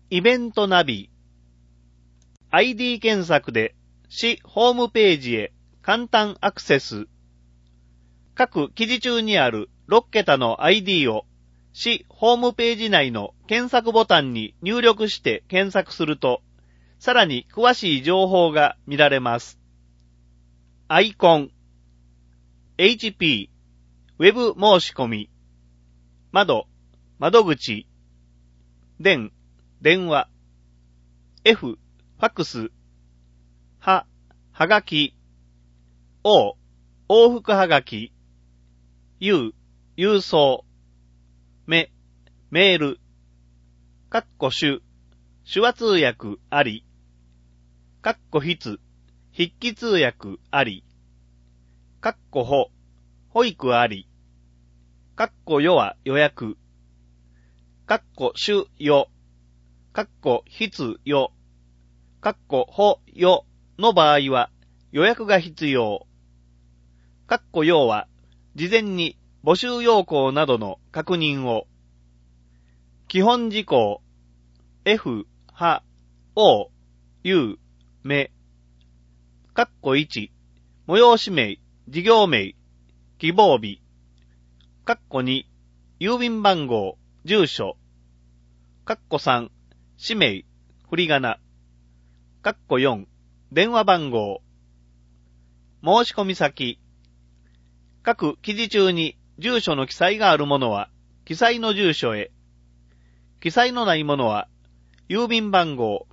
イベントナビ。ID 検索で市ホームページへ簡単アクセス。各記事中にある6桁の ID を市ホームページ内の検索ボタンに入力して検索すると、さらに詳しい情報が見られます。アイコン、HP、ウェブ申し込み、窓口、電話、F、ファクス、はがき、往復はがき、郵送、メール、手話通訳あり、筆記通訳あり、保育あり、世は予約、必要、保予の場合は予約が必要。要は事前に募集要項などの確認を。基本事項 F、O、U、1、催し名、事業名、希望日。2、郵便番号、住所。3、氏名、振り仮名。4、電話番号。申し込み先。各記事中に住所の記載があるものは、記載の住所へ。記載のないものは、郵便番号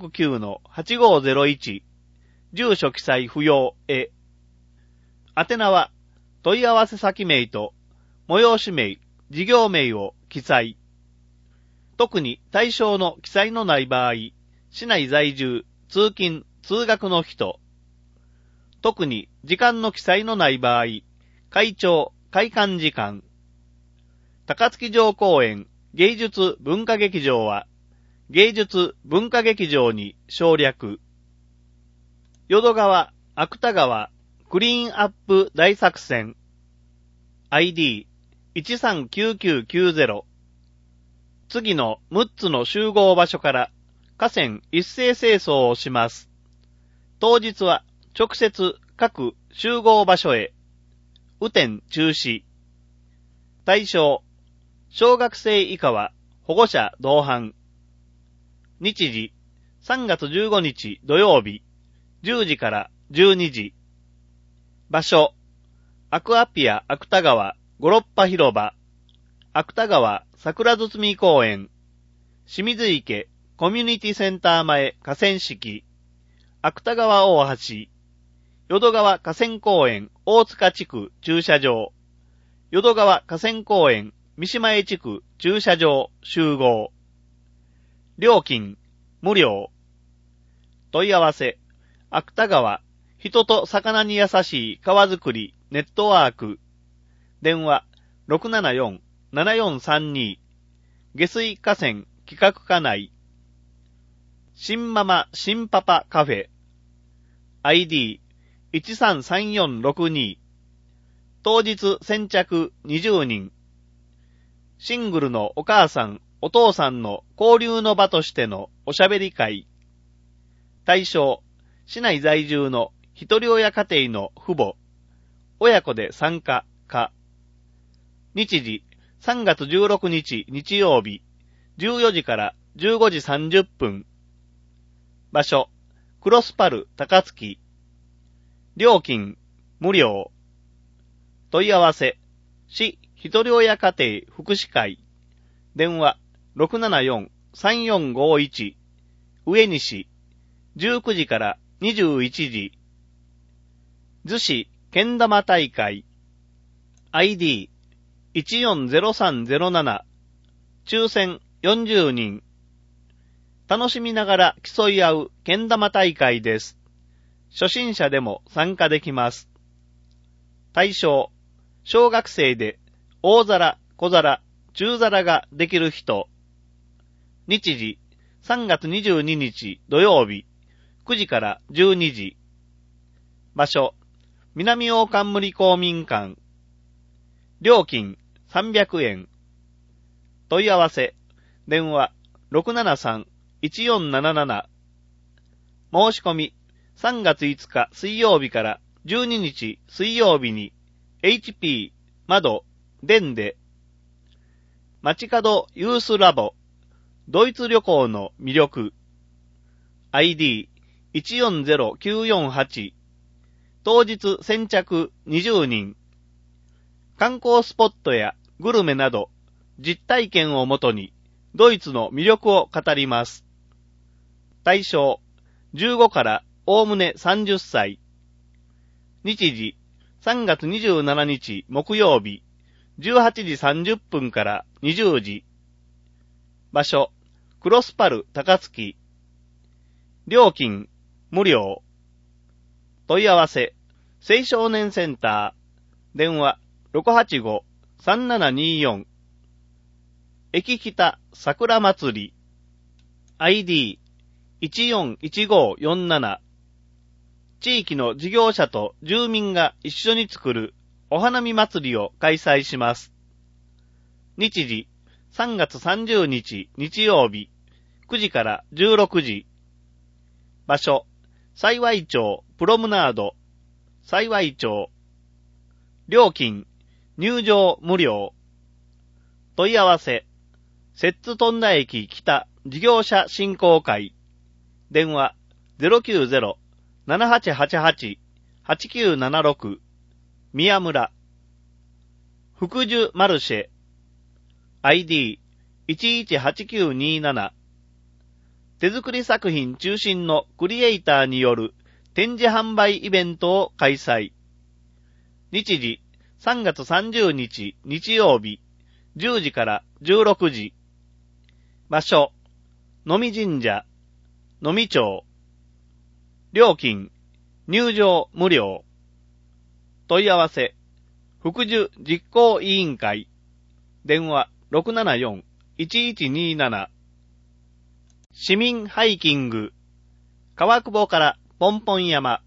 569-8501、住所記載不要へ。宛名は、問い合わせ先名と、催し名、事業名を記載。特に対象の記載のない場合、市内在住、通勤、通学の人。特に時間の記載のない場合、開庁、開館時間。高槻城公園芸術文化劇場は、芸術文化劇場に省略。淀川、芥川、クリーンアップ大作戦。ID139990。次の6つの集合場所から河川一斉清掃をします。当日は直接各集合場所へ。雨天中止。対象、小学生以下は保護者同伴。日時、3月15日土曜日、10時から12時。場所、アクアピア芥川五六波広場、芥川桜堤公園、清水池コミュニティセンター前河川敷、芥川大橋、淀川河川公園大塚地区駐車場、淀川河川公園三島江地区駐車場集合。料金、無料。問い合わせ、芥川、人と魚に優しい川づくりネットワーク。電話、674-7432。下水河川企画課内。新ママ新パパカフェ。ID133462。当日先着20人。シングルのお母さん、お父さんの交流の場としてのおしゃべり会。対象、市内在住の一人親家庭の父母。親子で参加か。日時、3月16日日曜日、14時から15時30分。場所、クロスパル高槻。料金、無料。問い合わせ、市一人親家庭福祉会。電話、674-3451。上西、19時から21時。逗子けん玉大会。ID140307。抽選40人。楽しみながら競い合うけん玉大会です。初心者でも参加できます。対象、小学生で大皿、小皿、中皿ができる人。日時、3月22日土曜日、9時から12時。場所、南大冠公民館。料金300円。問い合わせ、電話 1477。申し込み、3月5日水曜日から12日水曜日に HP 窓電で街角ユースラボドイツ旅行の魅力 ID140948 当日先着20人観光スポットやグルメなど実体験をもとにドイツの魅力を語ります。対象15からおおむね30歳。日時3月27日木曜日18時30分から20時。場所クロスパル高槻。料金無料。問い合わせ青少年センター電話 685-3724 駅北桜祭り ID141547 地域の事業者と住民が一緒に作るお花見祭りを開催します。日時3月30日日曜日9時から16時。場所幸町プロムナード幸町。料金入場無料。問い合わせ摂津富田駅北事業者振興会電話 090-7888-8976 宮村福寿マルシェ ID118927 手作り作品中心のクリエイターによる展示販売イベントを開催。日時3月30日日曜日10時から16時。場所野見神社野見町。料金入場無料。問い合わせ福寿実行委員会電話 674-1127 市民ハイキング川久保からポンポン山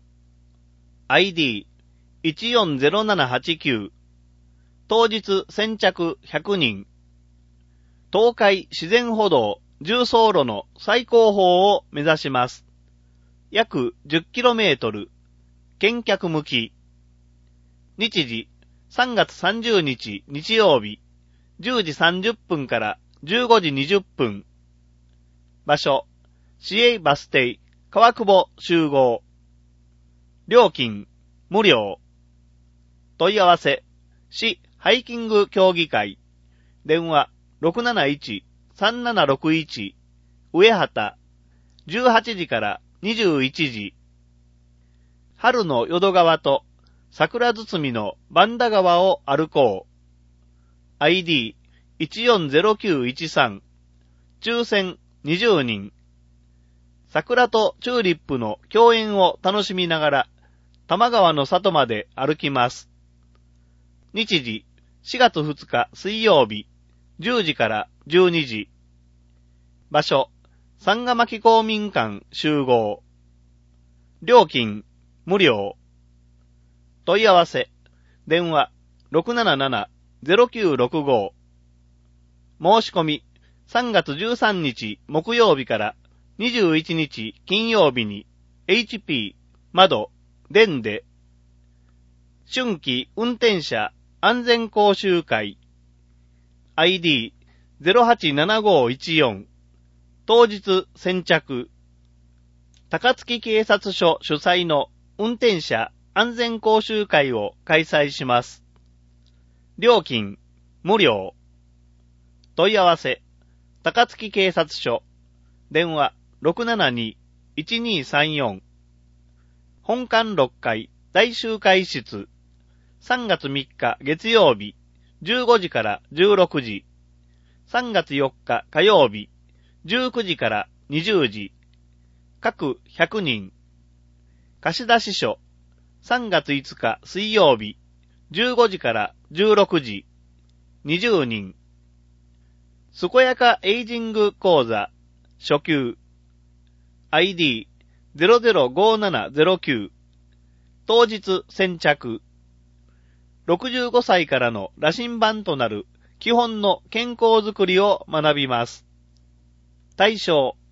ID140789 当日先着100人東海自然歩道重走路の最高峰を目指します。約 10km 見客向き。日時3月30日日曜日10時30分から15時20分。場所市営バス停川久保集合。料金無料。問い合わせ市ハイキング協議会電話 671-3761 上畑18時から21時。春の淀川と桜堤の番田川を歩こう。ID140913 抽選20人。桜とチューリップの共演を楽しみながら多摩川の里まで歩きます。日時4月2日水曜日10時から12時。場所三ヶ牧公民館集合。料金無料。問い合わせ電話 677-0965 申し込み3月13日木曜日から21日金曜日に HP 窓電で春季運転者安全講習会 ID087514 当日先着。高槻警察署主催の運転者安全講習会を開催します。料金無料。問い合わせ高槻警察署電話 672-1234 本館6階大集会室3月3日月曜日15時から16時。3月4日火曜日19時から20時。各100人。貸出所3月5日水曜日15時から16時。20人。健やかエイジング講座初級 ID005709 当日先着。65歳からの羅針盤となる基本の健康づくりを学びます。対象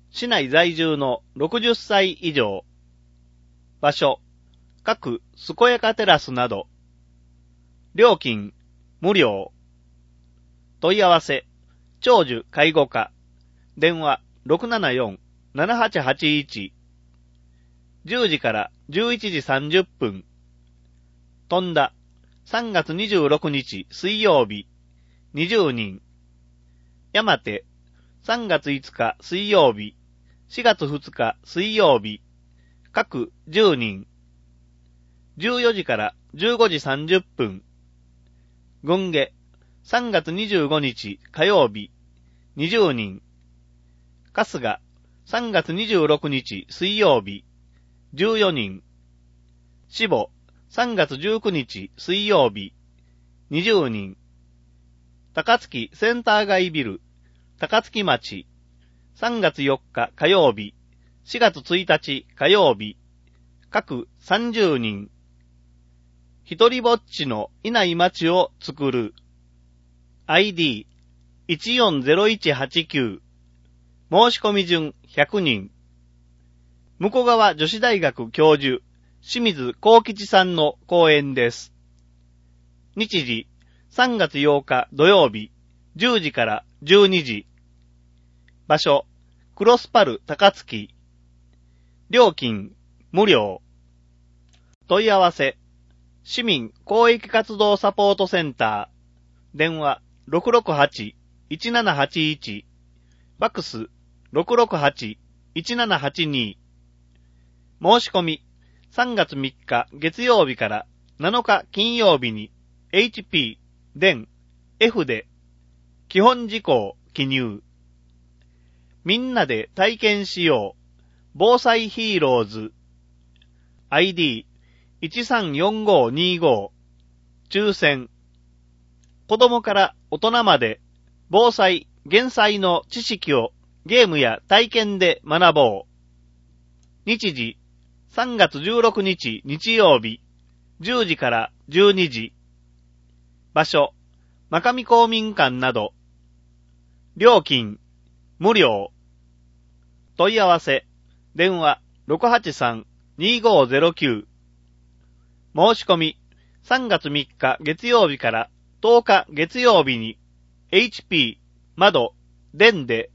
市内在住の60歳以上。場所、各健やかテラスなど。料金、無料。問い合わせ、長寿介護課。電話、674-7881。10時から11時30分。飛んだ、3月26日水曜日、20人。山手、3月5日水曜日、4月2日水曜日、各10人。14時から15時30分。権下、3月25日火曜日、20人。春日、3月26日水曜日、14人。死母、3月19日水曜日、20人。高槻センター街ビル、高槻町、3月4日火曜日、4月1日火曜日、各30人。一人ぼっちのいない町を作る。ID140189。申し込み順100人。向川女子大学教授、清水幸吉さんの講演です。日時、3月8日土曜日、10時から12時。場所、クロスパル高槻。料金、無料。問い合わせ、市民公益活動サポートセンター。電話、668-1781。ファックス、668-1782。申し込み、3月3日月曜日から7日金曜日に HP、電、F で基本事項記入。みんなで体験しよう。防災ヒーローズ。ID134525。抽選。子供から大人まで防災・減災の知識をゲームや体験で学ぼう。日時、3月16日日曜日、10時から12時。場所、真上公民館など。料金、無料。問い合わせ、電話 683-2509。申し込み、3月3日月曜日から10日月曜日に HP、窓、電で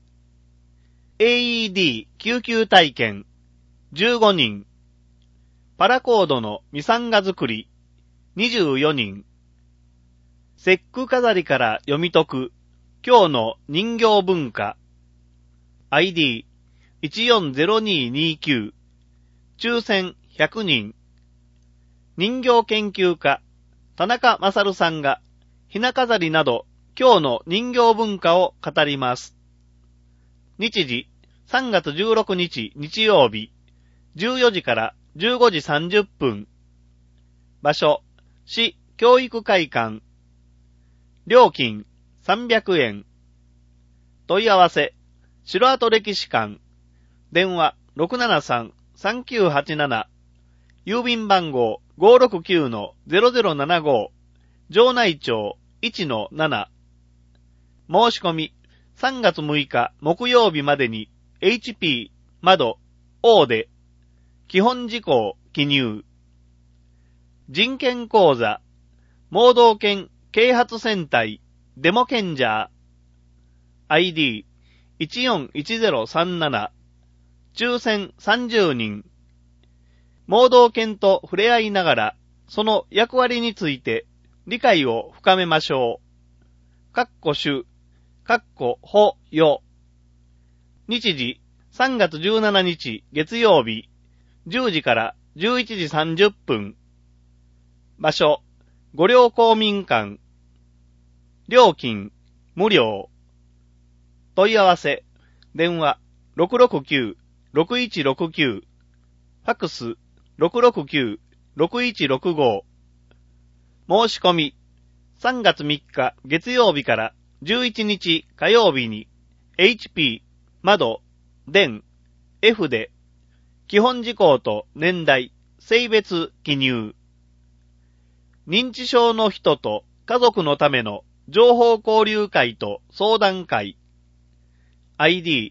AED 救急体験15人。パラコードのミサンガ作り24人。節句飾りから読み解く今日の人形文化。ID140229。抽選100人。人形研究家田中勝さんがひな飾りなど今日の人形文化を語ります。日時3月16日日曜日14時から15時30分。場所、市教育会館。料金300円。問い合わせ、城跡歴史館。電話 673-3987。郵便番号 569-0075。城内町 1-7。申し込み、3月6日木曜日までに HP、窓、O で、基本事項記入。人権講座、盲導犬啓発戦隊、デモ賢者。ID141037。抽選30人。盲導犬と触れ合いながら、その役割について理解を深めましょう。主、補与。日時、3月17日月曜日、10時から11時30分。場所、御陵公民館。料金、無料。問い合わせ、電話、669-6169。ファックス、669-6165。申し込み、3月3日月曜日から11日火曜日に HP、窓、電、F で基本事項と年代、性別記入。認知症の人と家族のための情報交流会と相談会。ID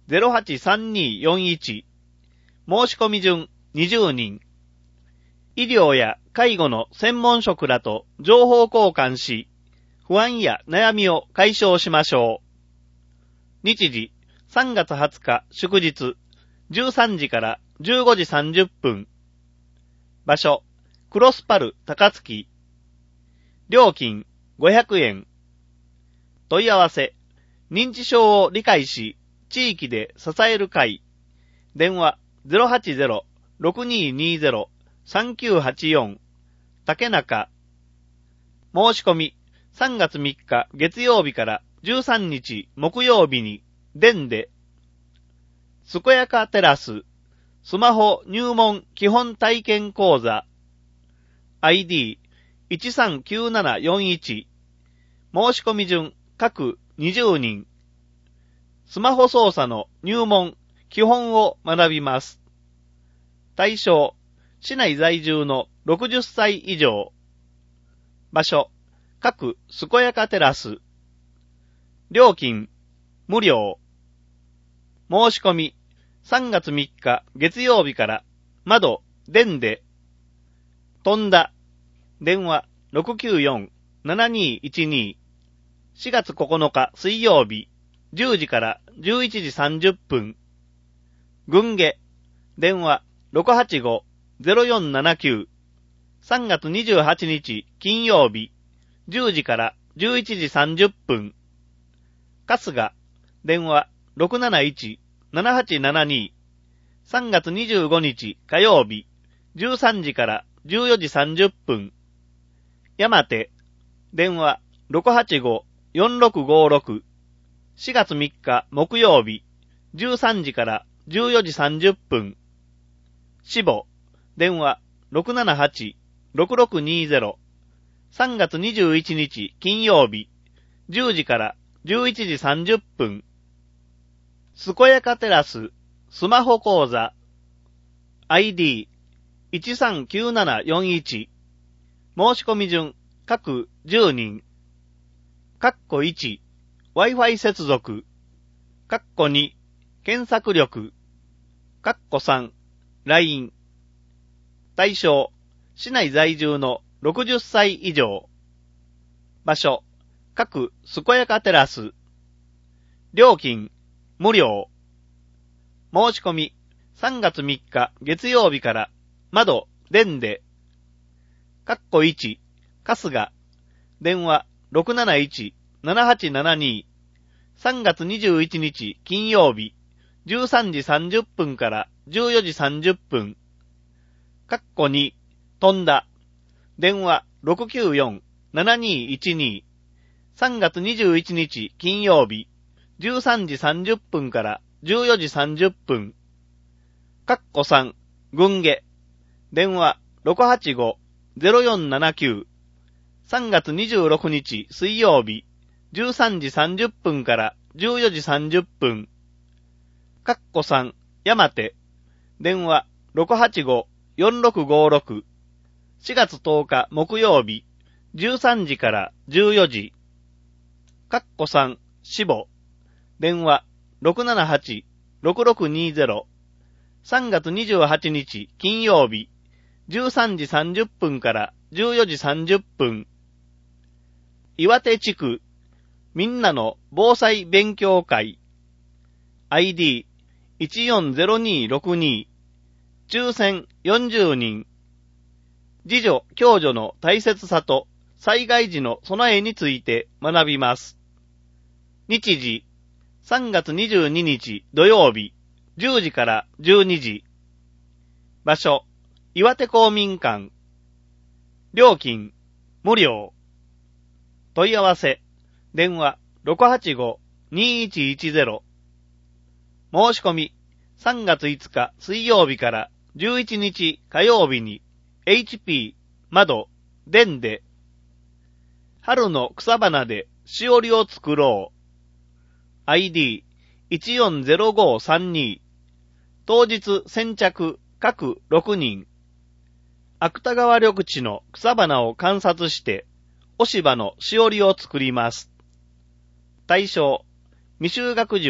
083241。申し込み順20人。医療や介護の専門職らと情報交換し、不安や悩みを解消しましょう。日時、3月20日祝日、13時から15時30分。場所、クロスパル高槻。料金、500円。問い合わせ、認知症を理解し、地域で支える会。電話、080-6220-3984。竹中。申し込み、3月3日月曜日から13日木曜日に、電で、すこやかテラス、スマホ入門基本体験講座、ID139741、申し込み順各20人、スマホ操作の入門基本を学びます。対象、市内在住の60歳以上。場所、各すこやかテラス。料金、無料。申し込み、3月3日月曜日から、窓、電で、飛んだ、電話、694-7212。4月9日水曜日、10時から11時30分。群下、電話、685-0479。3月28日金曜日、10時から11時30分。春日、電話、671-7872。3月25日火曜日、13時から14時30分。山手、電話、685-4656。4月3日木曜日、13時から14時30分。死母、電話、678-6620。3月21日金曜日、10時から11時30分。すこやかテラス、スマホ講座。ID139741。申し込み順、各10人。1、Wi-Fi 接続。2、検索力。3、LINE。対象、市内在住の60歳以上。場所、各すこやかテラス。料金、無料。申し込み、3月3日月曜日から、窓、電で。1、春日。電話、671-7872。3月21日金曜日、13時30分から14時30分。2、飛んだ。電話、694-7212。3月21日金曜日、13時30分から14時30分。3、群下。電話、685-0479。3月26日水曜日、13時30分から14時30分。3、山手。電話、685-4656。4月10日木曜日、13時から14時。3、死母。電話、678-6620。3月28日金曜日、13時30分から14時30分。岩手地区、みんなの防災勉強会。ID140262。抽選40人。自助・共助の大切さと災害時の備えについて学びます。日時、3月22日土曜日、10時から12時。場所、岩手公民館。料金、無料。問い合わせ、電話、685-2110。申し込み、3月5日水曜日から11日火曜日に、HP、窓、電で、春の草花でしおりを作ろう。ID140532。当日先着各6人。芥川緑地の草花を観察して、押し葉のしおりを作ります。対象、未就学児は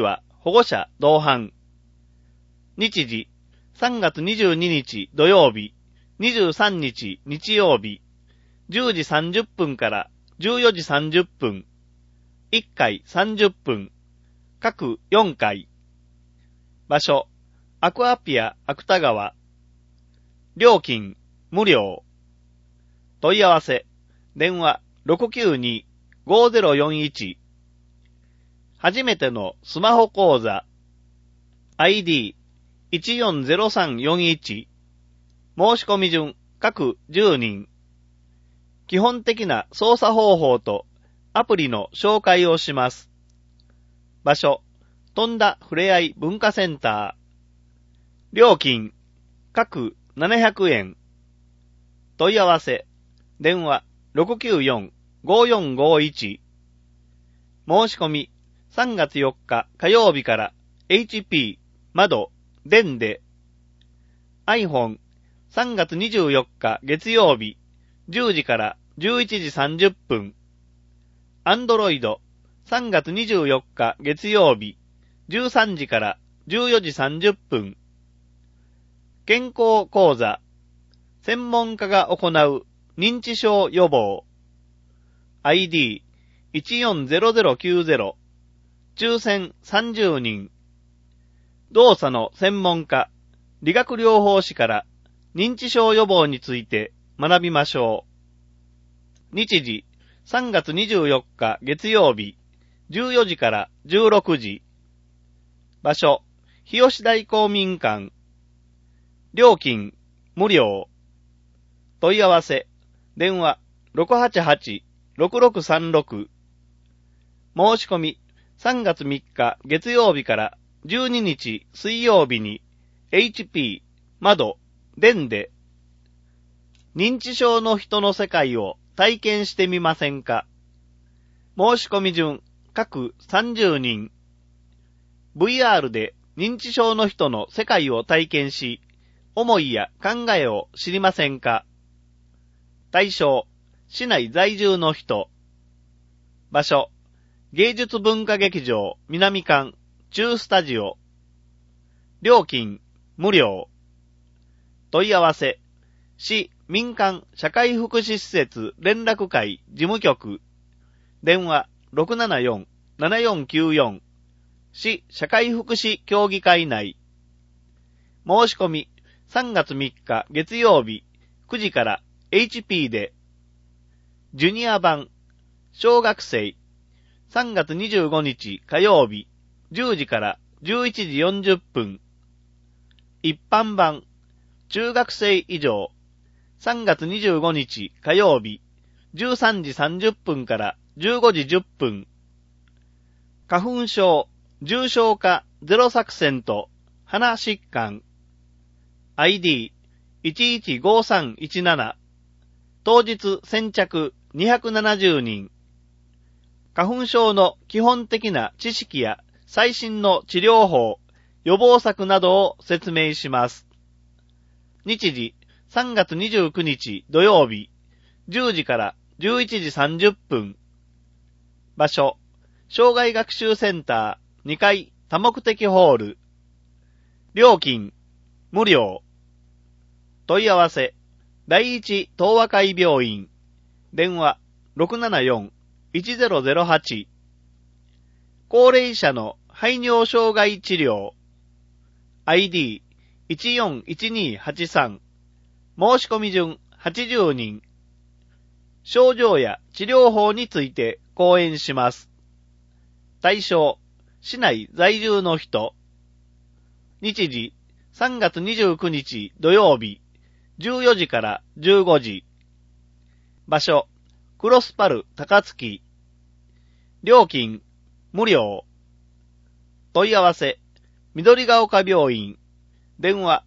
保護者同伴。日時、3月22日土曜日、23日日曜日、10時30分から14時30分、1回30分、各4回。場所、アクアピア芥川。料金、無料。問い合わせ、電話 692-5041。初めてのスマホ講座。ID140341。申し込み順、各10人。基本的な操作方法とアプリの紹介をします。場所、富田ふれあい文化センター。料金、各700円。問い合わせ、電話 694-5451。申し込み、3月4日火曜日から HP、窓、電で。iPhone、3月24日月曜日、10時から11時30分。Android、3月24日月曜日、13時から14時30分。健康講座、専門家が行う認知症予防。ID140090。抽選30人。動作の専門家、理学療法士から認知症予防について学びましょう。日時、3月24日月曜日、14時から16時。場所、日吉台公民館。料金、無料。問い合わせ、電話 688-6636。申し込み、3月3日月曜日から12日水曜日に HP、窓、電で。認知症の人の世界を体験してみませんか？申し込み順、各30人。VR で認知症の人の世界を体験し、思いや考えを知りませんか？対象、市内在住の人。場所、芸術文化劇場南館中スタジオ。料金、無料。問い合わせ、市民間社会福祉施設連絡会事務局。電話 674-7494。市社会福祉協議会内。申し込み、3月3日月曜日、9時から HP で。ジュニア版、小学生、3月25日火曜日、10時から11時40分。一般版、中学生以上、3月25日火曜日、13時30分から15時10分。花粉症、重症化ゼロ作戦と鼻疾患。ID115317。当日先着270人。花粉症の基本的な知識や最新の治療法、予防策などを説明します。日時、3月29日土曜日、10時から11時30分。場所、障害学習センター2階多目的ホール。料金、無料。問い合わせ、第一東和会病院。電話、674-1008。高齢者の排尿障害治療。ID141283。申し込み順80人。症状や治療法について講演します。対象、市内在住の人。日時、3月29日土曜日、14時から15時。場所、クロスパル高槻。料金、無料。問い合わせ、緑が丘病院。電話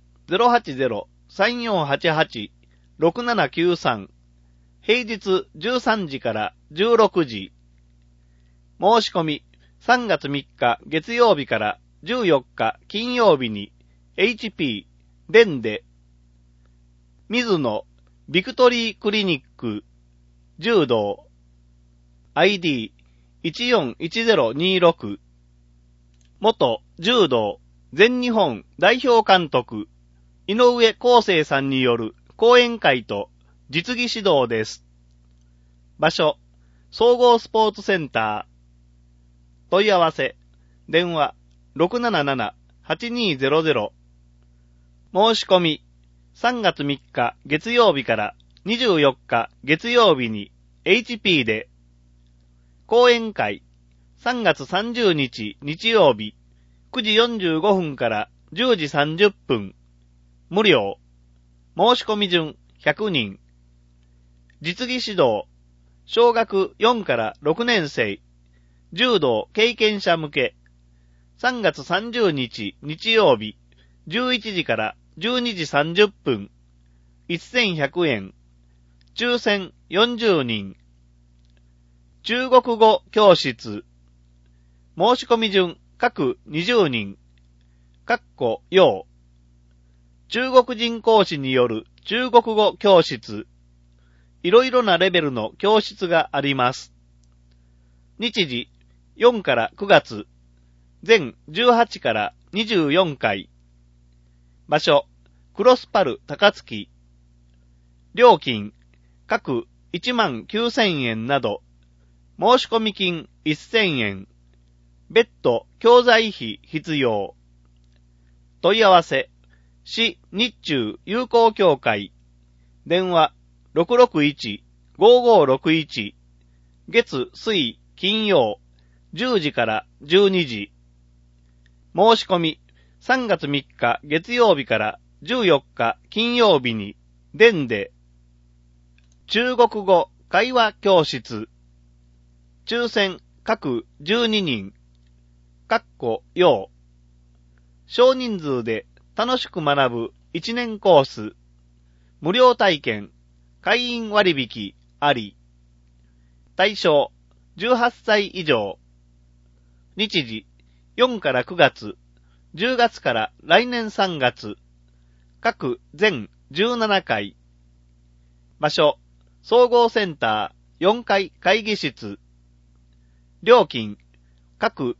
080-3488-6793。平日13時から16時。申し込み、3月3日月曜日から14日金曜日に HP、電で。水野、ビクトリークリニック、柔道。ID141026。元柔道全日本代表監督井上康生さんによる講演会と実技指導です。場所、総合スポーツセンター。問い合わせ、電話 677-8200。申し込み、3月3日月曜日から24日月曜日に HP で。講演会、3月30日日曜日、9時45分から10時30分。無料。申し込み順100人。実技指導、小学4から6年生、柔道経験者向け。3月30日日曜日、11時から12時30分。1100円。抽選40人。中国語教室。申し込み順各20人。要。中国人講師による中国語教室。いろいろなレベルの教室があります。日時、4から9月。全18から24回。場所、クロスパル高槻。料金、各19,000円など。申し込み金1000円。別途教材費必要。問い合わせ、市日中友好協会。電話661-5561。月水金曜10時から12時。申し込み3月3日月曜日から14日金曜日に電で。中国語会話教室。抽選各12人。要。少人数で楽しく学ぶ1年コース。無料体験。会員割引あり。対象18歳以上。日時4から9月。10月から来年3月。各全17回。場所総合センター4階会議室。料金各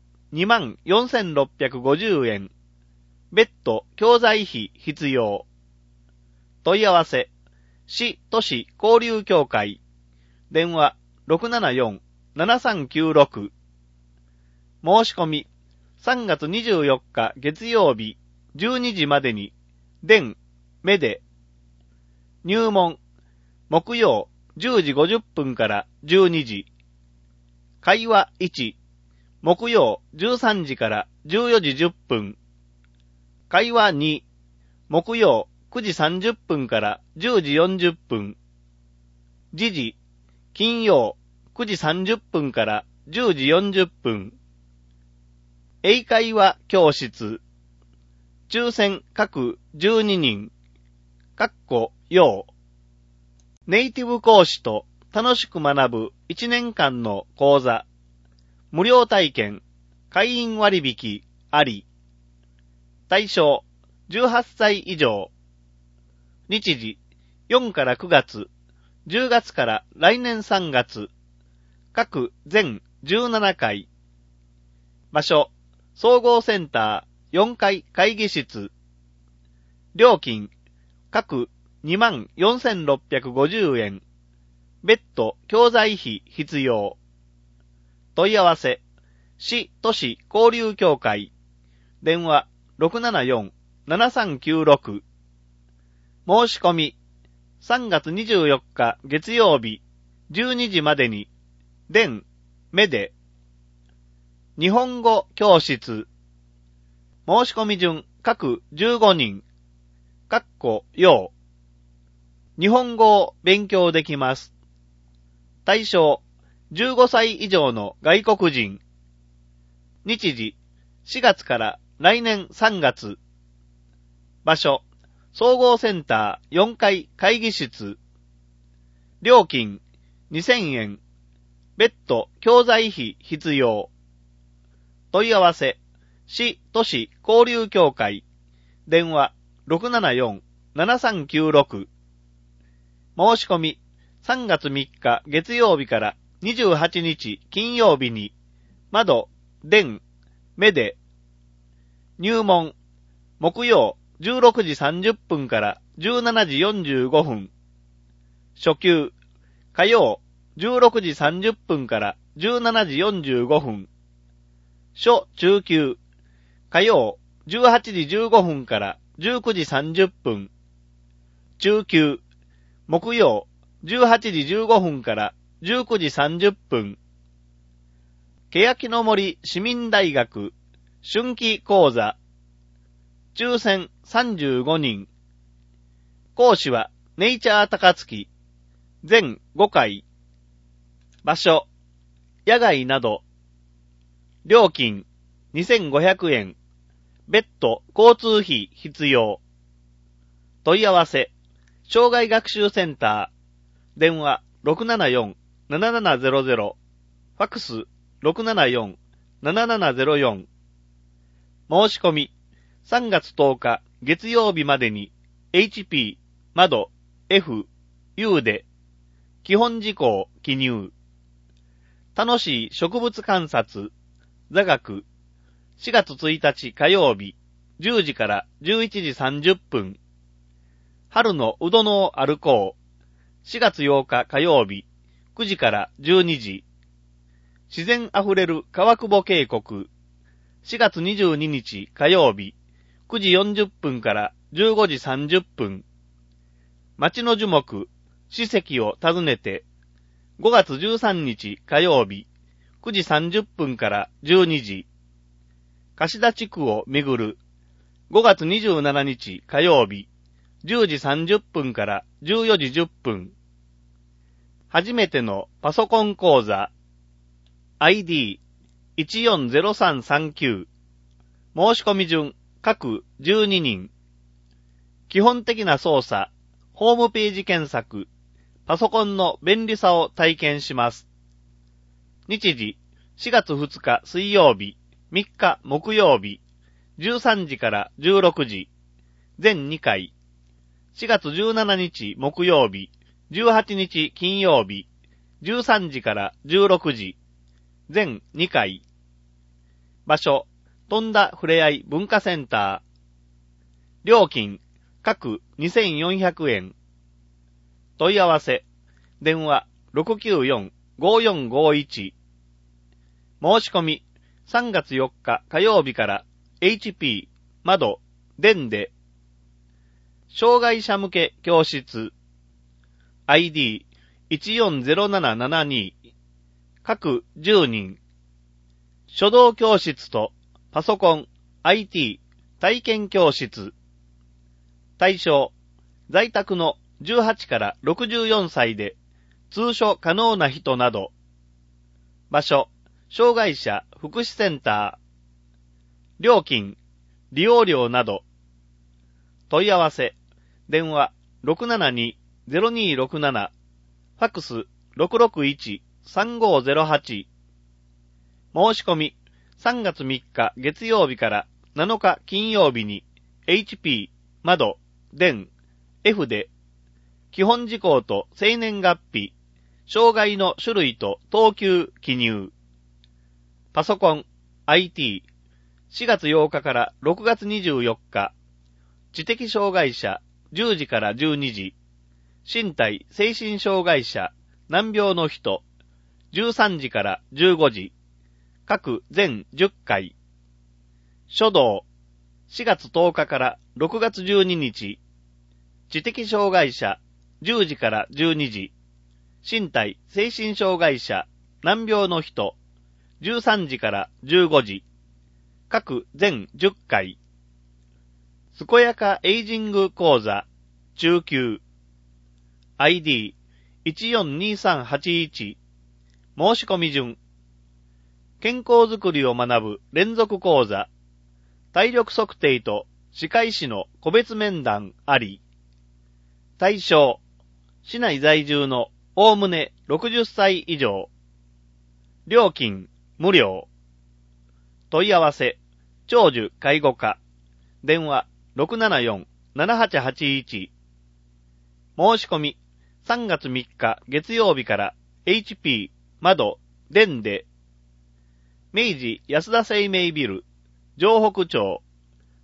24,650円。別途教材費必要。問い合わせ、市都市交流協会。電話674-7396。申し込み、3月24日月曜日、12時までに、電、目で。入門、木曜10時50分から12時。会話1、木曜13時から14時10分。会話2、木曜9時30分から10時40分。時事、金曜9時30分から10時40分。英会話教室。抽選各12人。要。ネイティブ講師と楽しく学ぶ1年間の講座。無料体験。会員割引あり。対象18歳以上。日時4から9月。10月から来年3月。各全17回。場所総合センター4階会議室。料金各24,650円。別途教材費必要。問い合わせ、市都市交流協会。電話674-7396。申し込み、3月24日月曜日、12時までに、電、目で。日本語教室。申し込み順各15人。要。日本語を勉強できます。対象、15歳以上の外国人。日時、4月から来年3月。場所、総合センター4階会議室。料金、2000円。別途教材費必要。問い合わせ、市都市交流協会。電話674-7396。申し込み、3月3日月曜日から28日金曜日に、窓、電、目で。 入門、木曜16時30分から17時45分。初級、火曜16時30分から17時45分。初中級、火曜18時15分から19時30分。中級、木曜18時15分から19時30分。欅の森市民大学春季講座。抽選35人。講師はネイチャー高槻。全5回。場所、野外など。料金2500円。別途交通費必要。問い合わせ、障害学習センター。電話 674-7700。ファクス 674-7704。申し込み、3月10日月曜日までに HP、窓、F、U で基本事項記入。楽しい植物観察、座学、4月1日火曜日、10時から11時30分。春のうどのを歩こう。4月8日火曜日、9時から12時。自然あふれる川久保渓谷。4月22日火曜日、9時40分から15時30分。町の樹木、史跡を訪ねて。5月13日火曜日、9時30分から12時。貸田地区を巡る。5月27日火曜日、10時30分から14時10分。初めてのパソコン講座。ID140339。申し込み順、各12人。基本的な操作、ホームページ検索、パソコンの便利さを体験します。日時、4月2日水曜日、3日木曜日、13時から16時、全2回。4月17日木曜日、18日金曜日、13時から16時、全2回。場所、富田ふれあい文化センター。料金、各2400円。問い合わせ、電話 694-5451。申し込み、3月4日火曜日から HP、窓、電で。障害者向け教室。ID140772。各10人。書道教室とパソコン、IT、体験教室。対象、在宅の18から64歳で通所可能な人など。場所、障害者福祉センター。料金、利用料など。問い合わせ、電話 672-0267。ファックス 661-3508。申し込み、3月3日月曜日から7日金曜日に HP、窓、電、F で、基本事項と生年月日、障害の種類と等級記入。パソコン、IT、4月8日から6月24日、知的障害者10時から12時、身体精神障害者難病の人13時から15時、各全10回。書道、4月10日から6月12日、知的障害者10時から12時、身体精神障害者難病の人13時から15時、各全10回。健やかエイジング講座、中級。ID142381。申し込み順。健康づくりを学ぶ連続講座。体力測定と歯科医師の個別面談あり。対象、市内在住のおおむね60歳以上。料金、無料。問い合わせ、長寿介護課。電話 674-7881。申し込み、3月3日月曜日から HP、窓、電で。明治安田生命ビル、城北町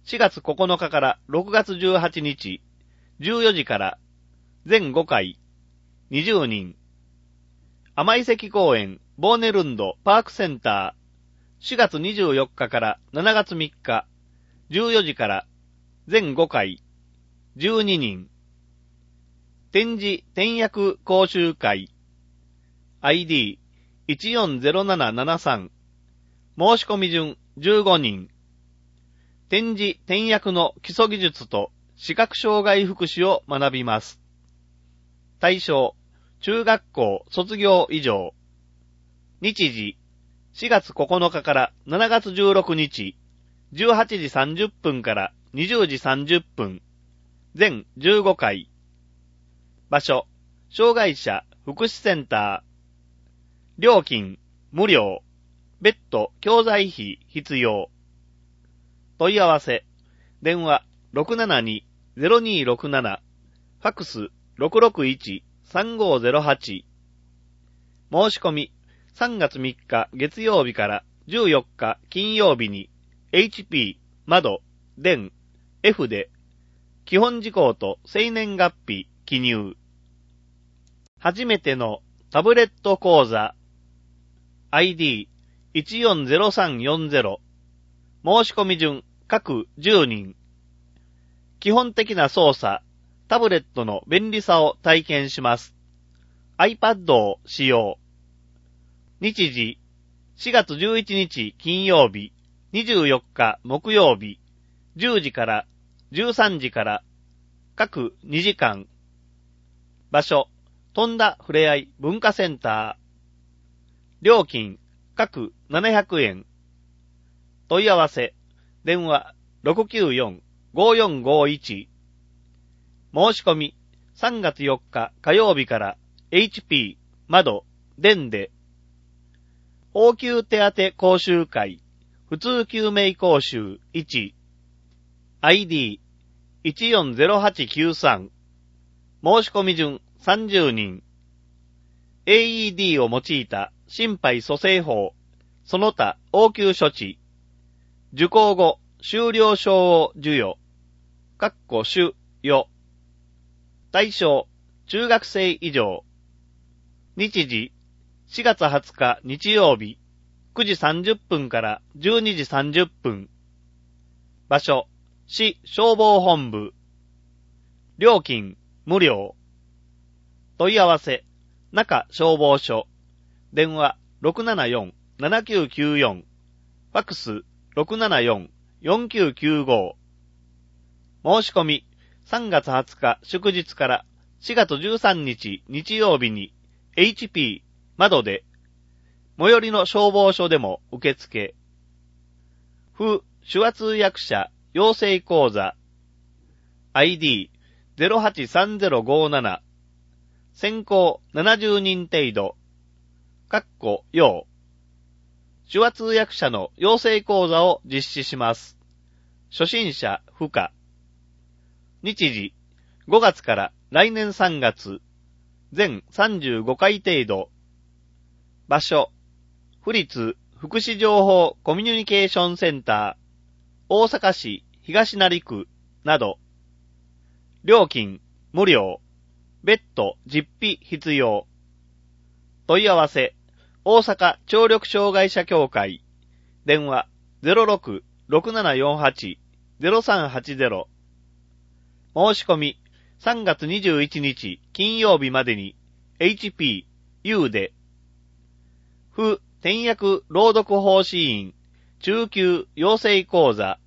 4月9日から6月18日、14時から全5回、20人。甘井関公園、ボーネルンドパークセンター、4月24日から7月3日、14時から全5回、12人。展示点訳講習会、ID140773、申し込み順15人。展示点訳の基礎技術と視覚障害福祉を学びます。対象、中学校卒業以上。日時、4月9日から7月16日、18時30分から20時30分、全15回。場所、障害者福祉センター。料金、無料。別途教材費必要。問い合わせ、電話 672-0267、ファクス 661-3508。申し込み、3月3日月曜日から14日金曜日に HP、窓、電、F で、基本事項と生年月日記入。初めてのタブレット講座 ID140340。申し込み順各10人。基本的な操作、タブレットの便利さを体験します。iPad を使用。日時、4月11日金曜日、24日木曜日、10時から13時から各2時間。場所、飛んだふれあい文化センター。料金、各700円。問い合わせ、電話 694-5451。申し込み、3月4日火曜日から HP、窓、電で、応急手当講習会、普通救命講習1、ID140893。申し込み順30人。AED を用いた心肺蘇生法、その他応急処置。受講後、修了証を授与。主与。対象、中学生以上。日時、4月20日日曜日、9時30分から12時30分。場所、市消防本部。料金、無料。問い合わせ、中消防署。電話674-7994。ファクス674-4995。申し込み、3月20日祝日から4月13日日曜日に HP、窓で、最寄りの消防署でも受付。手話通訳者養成講座 ID083057。先行70人程度。要。手話通訳者の養成講座を実施します。初心者不可。日時、5月から来年3月。全35回程度。場所、府立福祉情報コミュニケーションセンター、大阪市東成区など。料金、無料。別途実費必要。問い合わせ、大阪聴力障害者協会。電話 06-6748-0380。申し込み、3月21日金曜日までに HP、U で、点訳朗読講師員中級養成講座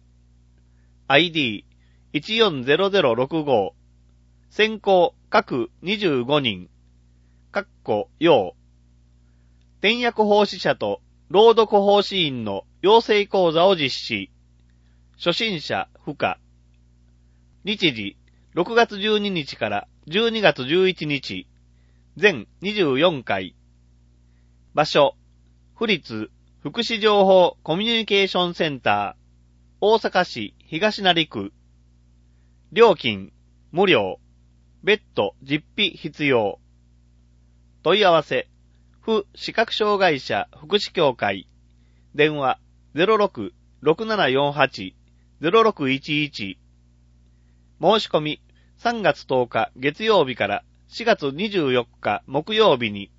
ID140065。先行各25人。要。点訳奉仕者と朗読奉仕員の養成講座を実施。初心者不可。日時、6月12日から12月11日。全24回。場所、府立福祉情報コミュニケーションセンター、大阪市東成区。料金、無料。別途実費必要。問い合わせ、視覚障害者福祉協会。電話 0611。申し込み、3月10日月曜日から4月24日木曜日に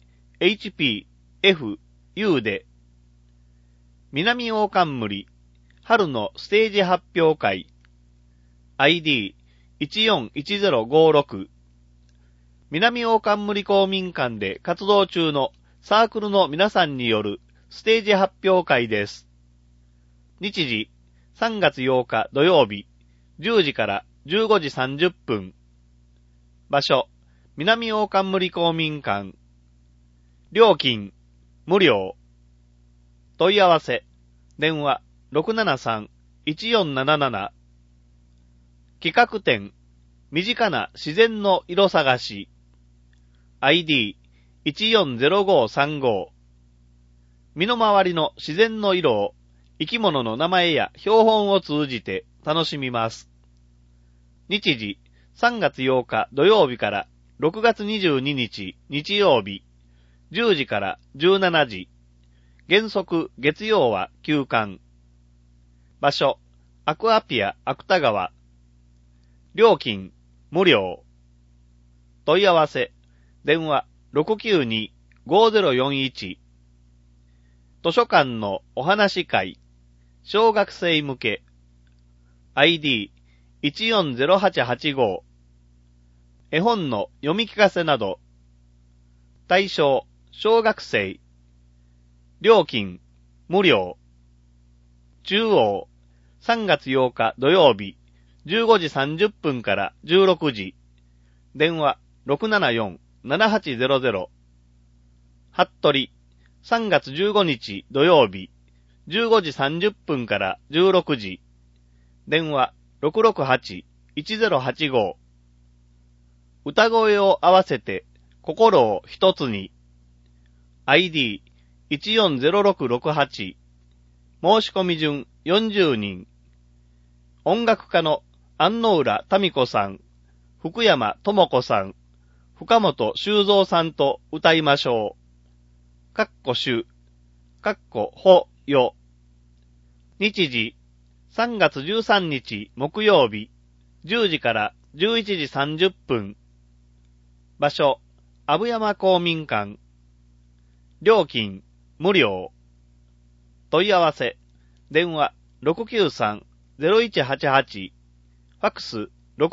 HP、F、U で、南大冠春のステージ発表会 ID141056 南大冠公民館で活動中のサークルの皆さんによるステージ発表会です。日時3月8日土曜日10時から15時30分。場所南大冠公民館。料金無料。問い合わせ電話 673-1477。企画展身近な自然の色探し ID140535。身の回りの自然の色を生き物の名前や標本を通じて楽しみます。日時3月8日土曜日から6月22日日曜日10時から17時。原則月曜は休館。場所アクアピア芥川。料金無料。問い合わせ電話 692-5041。図書館のお話会小学生向け ID140885。絵本の読み聞かせなど。対象小学生。料金無料。中央3月8日土曜日15時30分から16時。電話 674-7800。服部3月15日土曜日15時30分から16時。電話 668-1085。歌声を合わせて心を一つに。ID140668。申し込み順40人。音楽家の安野浦民子さん、福山智子さん、深本修造さんと歌いましょう。主、ほよ。日時、3月13日木曜日、10時から11時30分。場所、阿武山公民館。料金、無料。問い合わせ、電話 693-0188。ファックス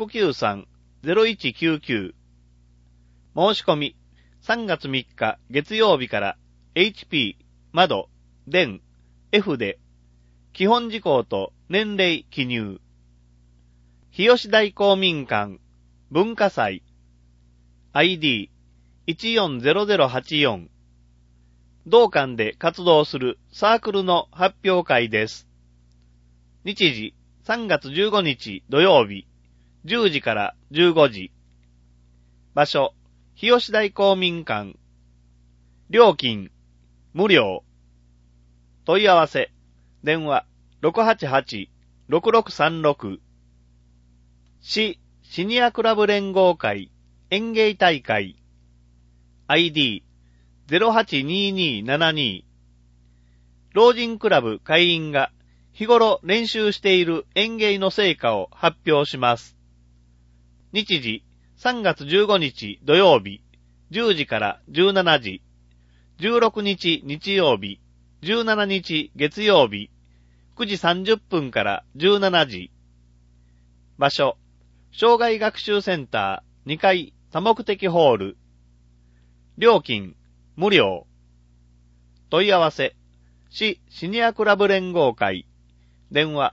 693-0199。申し込み、3月3日月曜日から HP、窓、電、F で、基本事項と年齢記入。日吉台公民館、文化祭。ID140084。同館で活動するサークルの発表会です。日時、3月15日土曜日、10時から15時。場所、日吉台公民館。料金、無料。問い合わせ、電話、688-6636。市シニアクラブ連合会演芸大会。ID082272。老人クラブ会員が日頃練習している演芸の成果を発表します。日時、3月15日土曜日、10時から17時。16日日曜日、17日月曜日、9時30分から17時。場所、障害学習センター2階多目的ホール。料金、無料。問い合わせ、市シニアクラブ連合会。電話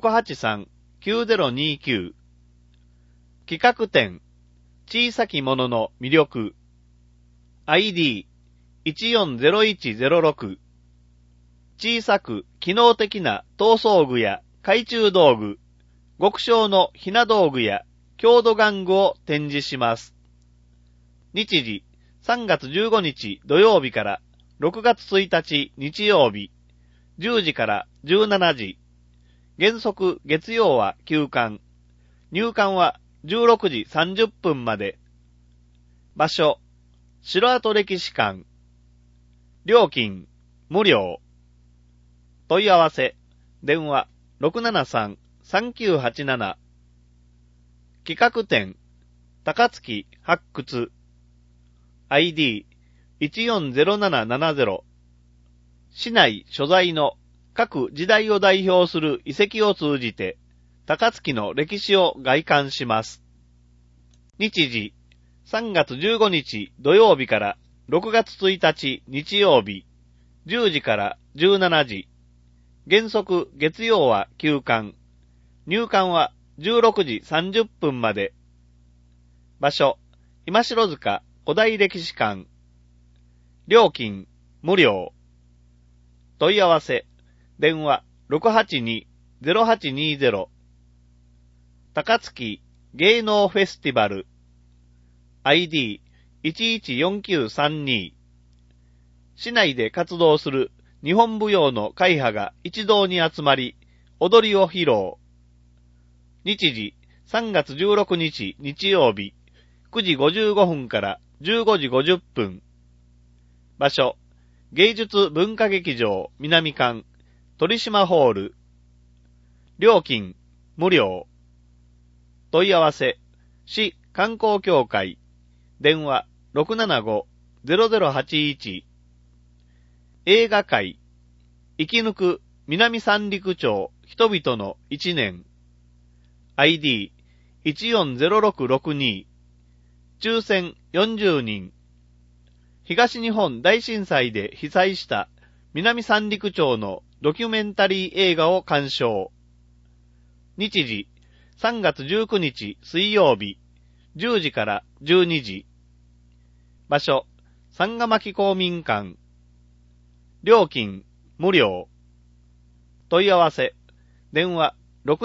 683-9029。企画展、小さきものの魅力。ID140106。小さく機能的な塗装具や懐中道具、極小のひな道具や郷土玩具を展示します。日時、3月15日土曜日から6月1日日曜日、10時から17時。原則月曜は休館。入館は16時30分まで。場所、城跡歴史館。料金、無料。問い合わせ、電話 3987企画展高槻発掘 ID140770 市内所在の各時代を代表する遺跡を通じて高槻の歴史を概観します。日時3月15日土曜日から6月1日日曜日10時から17時。原則月曜は休館。入館は16時30分まで。場所、今城塚古代歴史館。料金、無料。問い合わせ、電話 682-0820。高槻芸能フェスティバル。ID114932。市内で活動する日本舞踊の会派が一堂に集まり、踊りを披露。日時、3月16日日曜日、9時55分から15時50分。場所、芸術文化劇場南館、鳥島ホール。料金、無料。問い合わせ、市観光協会。電話、675-0081。映画界、生き抜く南三陸町人々の一年。ID140662。抽選40人。東日本大震災で被災した南三陸町のドキュメンタリー映画を鑑賞。日時、3月19日水曜日、10時から12時。場所、三ヶ巻公民館。料金、無料。問い合わせ、電話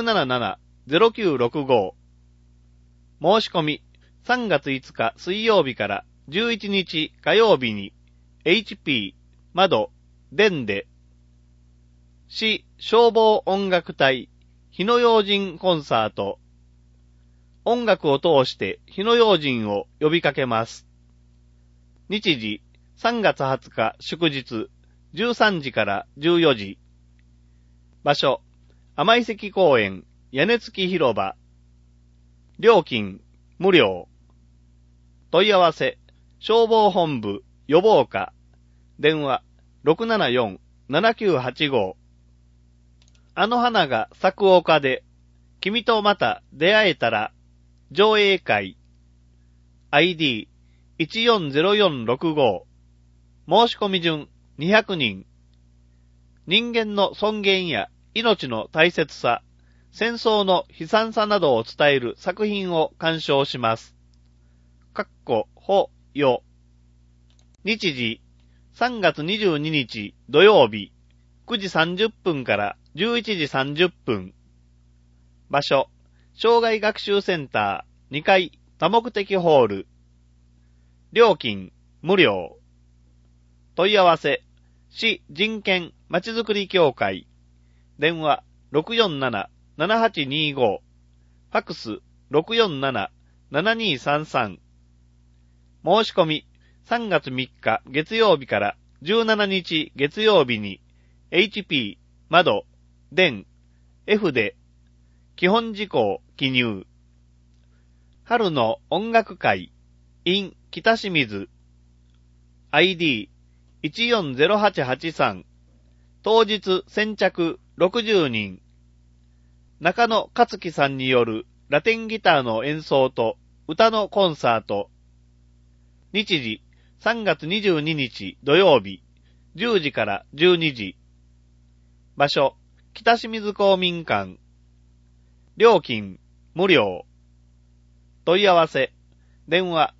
677-0965。申し込み、3月5日水曜日から11日火曜日に、HP、窓、電で、市消防音楽隊、火の用心コンサート。音楽を通して火の用心を呼びかけます。日時、3月20日祝日、13時から14時。場所、甘井関公園、屋根付き広場。料金、無料。問い合わせ、消防本部、予防課。電話、674-7985。あの花が咲く丘で、君とまた出会えたら、上映会。ID140465。申し込み順200人。人間の尊厳や命の大切さ、戦争の悲惨さなどを伝える作品を鑑賞します。ほよ。日時、3月22日土曜日、9時30分から11時30分。場所、障害学習センター2階多目的ホール。料金、無料。問い合わせ、市人権まちづくり協会。電話 647-7825。ファクス 647-7233。申し込み、3月3日月曜日から17日月曜日に、HP、窓、電、F で、基本事項記入。春の音楽会、in 北清水。ID140883。当日先着60人。中野克樹さんによるラテンギターの演奏と歌のコンサート。日時、3月22日土曜日、10時から12時。場所、北清水公民館。料金、無料。問い合わせ、電話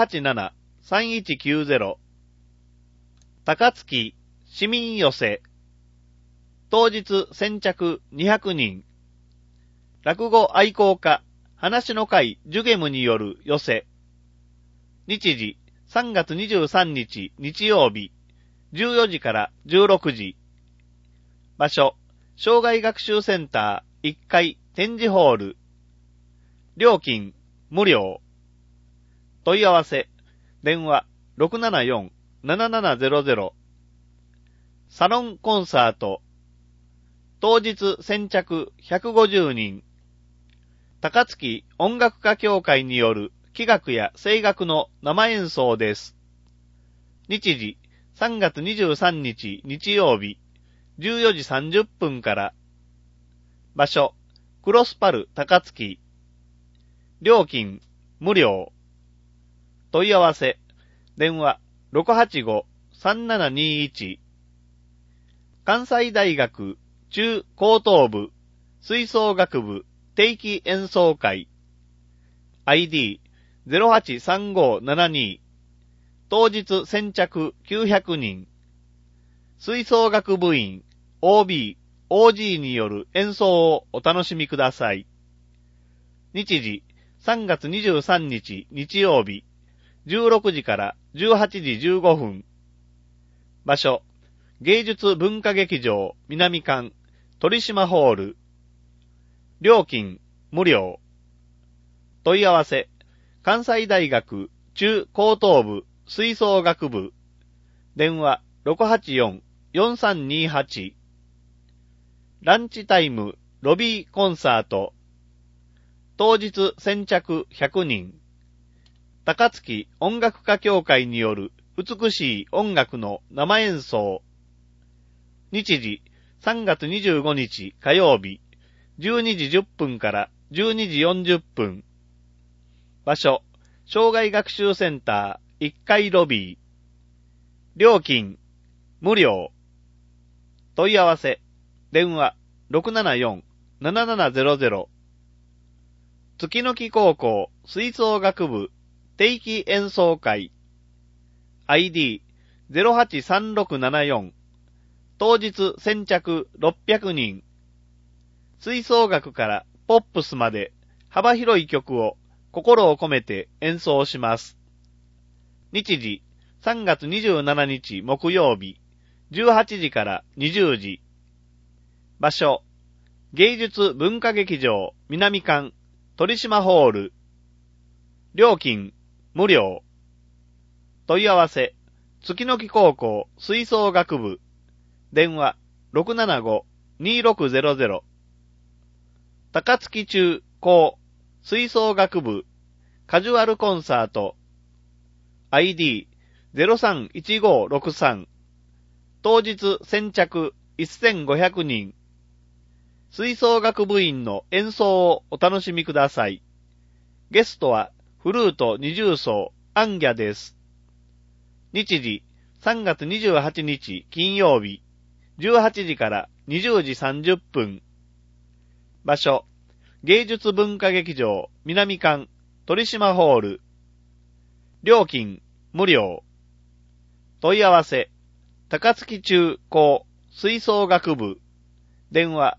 687-3190。高槻市民寄せ。当日先着200人。落語愛好家、話の会ジュゲムによる寄せ。日時、3月23日日曜日、14時から16時。場所、障害学習センター1階展示ホール。料金、無料。問い合わせ、電話 674-7700。サロンコンサート。 当日先着150人。高槻音楽家協会による器楽や声楽の生演奏です。日時、3月23日日曜日、14時30分から。場所、クロスパル高槻。料金、無料。問い合わせ、電話、685-3721。関西大学中高等部吹奏楽部定期演奏会 ID083572 当日先着900人吹奏楽部員 OB、OG による演奏をお楽しみください。日時3月23日日曜日16時から18時15分場所芸術文化劇場南館鳥島ホール料金無料問い合わせ関西大学中高等部吹奏楽部電話 684-4328 ランチタイムロビーコンサート当日先着100人高槻音楽家協会による美しい音楽の生演奏日時3月25日火曜日12時10分から12時40分場所障害学習センター1階ロビー料金無料問い合わせ電話 674-7700 月の木高校吹奏楽部定期演奏会 ID083674 当日先着600人。吹奏楽からポップスまで幅広い曲を心を込めて演奏します。日時3月27日木曜日18時から20時。場所芸術文化劇場南館鳥島ホール。料金無料。問い合わせ月の木高校吹奏楽部電話 675-2600 高槻中高吹奏楽部カジュアルコンサート ID031563 当日先着1500人吹奏楽部員の演奏をお楽しみください。ゲストはフルート二重奏アンギャです。日時3月28日金曜日18時から20時30分場所芸術文化劇場南館鳥島ホール料金無料問い合わせ高槻中高吹奏楽部電話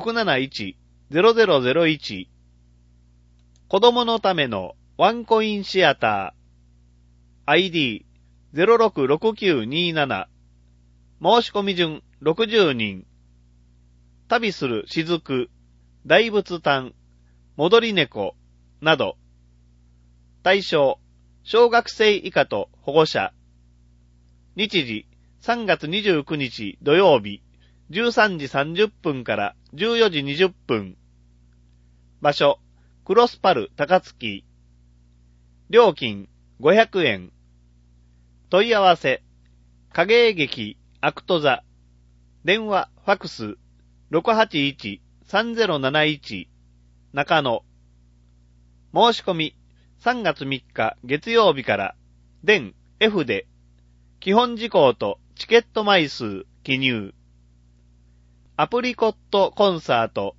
671-0001 子供のためのワンコインシアター ID066927 申し込み順60人旅する雫大仏誕戻り猫など対象小学生以下と保護者日時3月29日土曜日13時30分から14時20分場所クロスパル高槻料金500円問い合わせ影絵劇アクト座電話ファクス 681-3071 中野申し込み3月3日月曜日から電 F で基本事項とチケット枚数記入アプリコットコンサート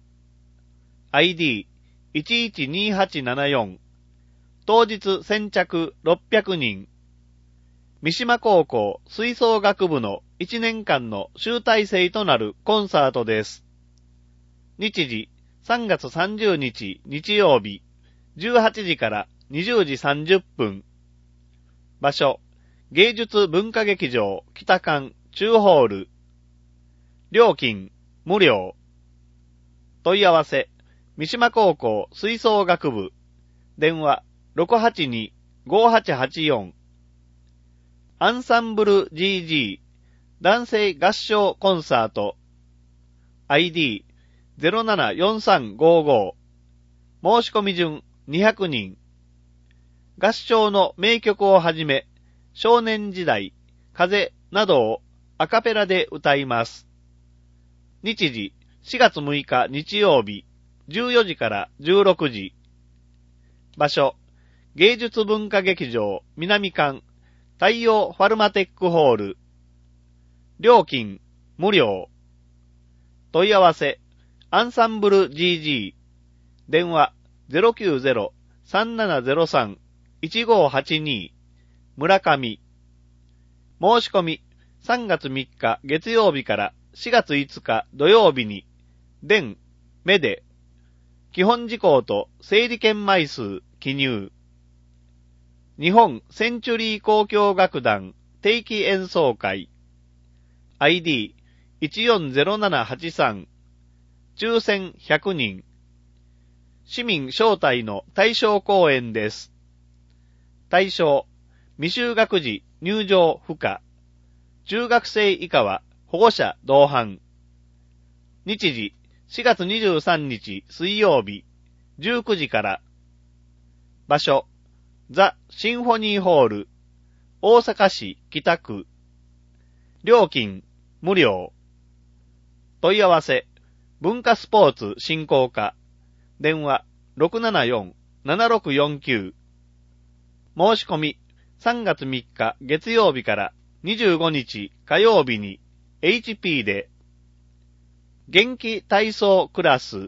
ID112874 当日先着600人三島高校吹奏楽部の1年間の集大成となるコンサートです。日時3月30日日曜日18時から20時30分場所芸術文化劇場北館中ホール料金無料問い合わせ三島高校吹奏楽部電話 682-5884 アンサンブル GG 男性合唱コンサート ID074355 申し込み順200人。合唱の名曲をはじめ、少年時代、風などをアカペラで歌います。日時、4月6日日曜日、14時から16時。場所、芸術文化劇場南館太陽ファルマテックホール。料金、無料。問い合わせ、アンサンブル GG。電話、090-3703-1582。村上。申し込み、3月3日月曜日から4月5日土曜日に、電、目で、基本事項と整理券枚数記入。日本センチュリー交響楽団定期演奏会。ID140783。抽選100人。市民招待の対象公演です。対象、未就学児入場不可。中学生以下は保護者同伴。日時、4月23日水曜日、19時から。場所、ザ・シンフォニーホール、大阪市北区。料金、無料。問い合わせ、文化スポーツ振興課。電話、674-7649。申し込み、3月3日月曜日から25日火曜日に HP で、元気体操クラス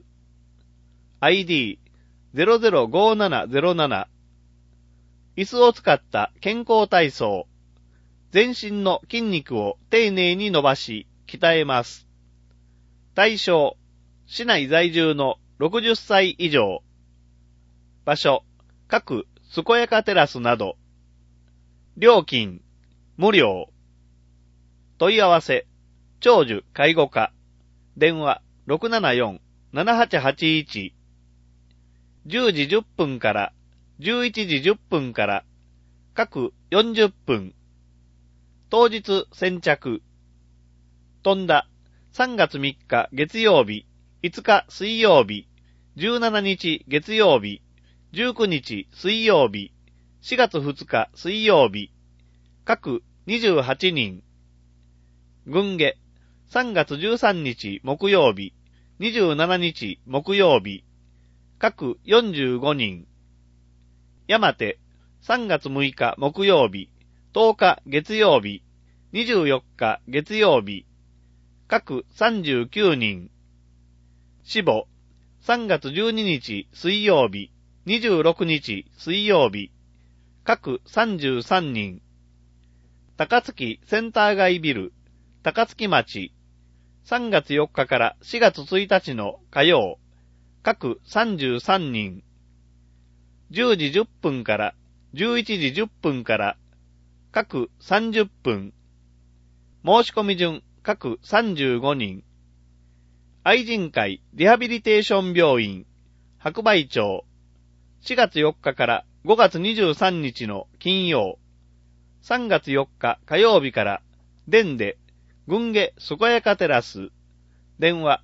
ID005707 椅子を使った健康体操、全身の筋肉を丁寧に伸ばし鍛えます。対象、市内在住の60歳以上。場所、各健やかテラスなど。料金、無料。問い合わせ、長寿介護課。電話、674-7881。10時10分から11時10分から各40分。当日先着。飛んだ3月3日月曜日、5日水曜日、17日月曜日、19日水曜日、4月2日水曜日、各28人。軍下、3月13日木曜日、27日木曜日、各45人。山手、3月6日木曜日、10日月曜日、24日月曜日、各39人。死亡、3月12日水曜日、26日水曜日、各33人。高槻センター街ビル、高槻町、3月4日から4月1日の火曜、各33人。10時10分から11時10分から各30分。申し込み順各35人。愛人会リハビリテーション病院、白梅町、4月4日から5月23日の金曜、3月4日火曜日から電で軍下健やかテラス、電話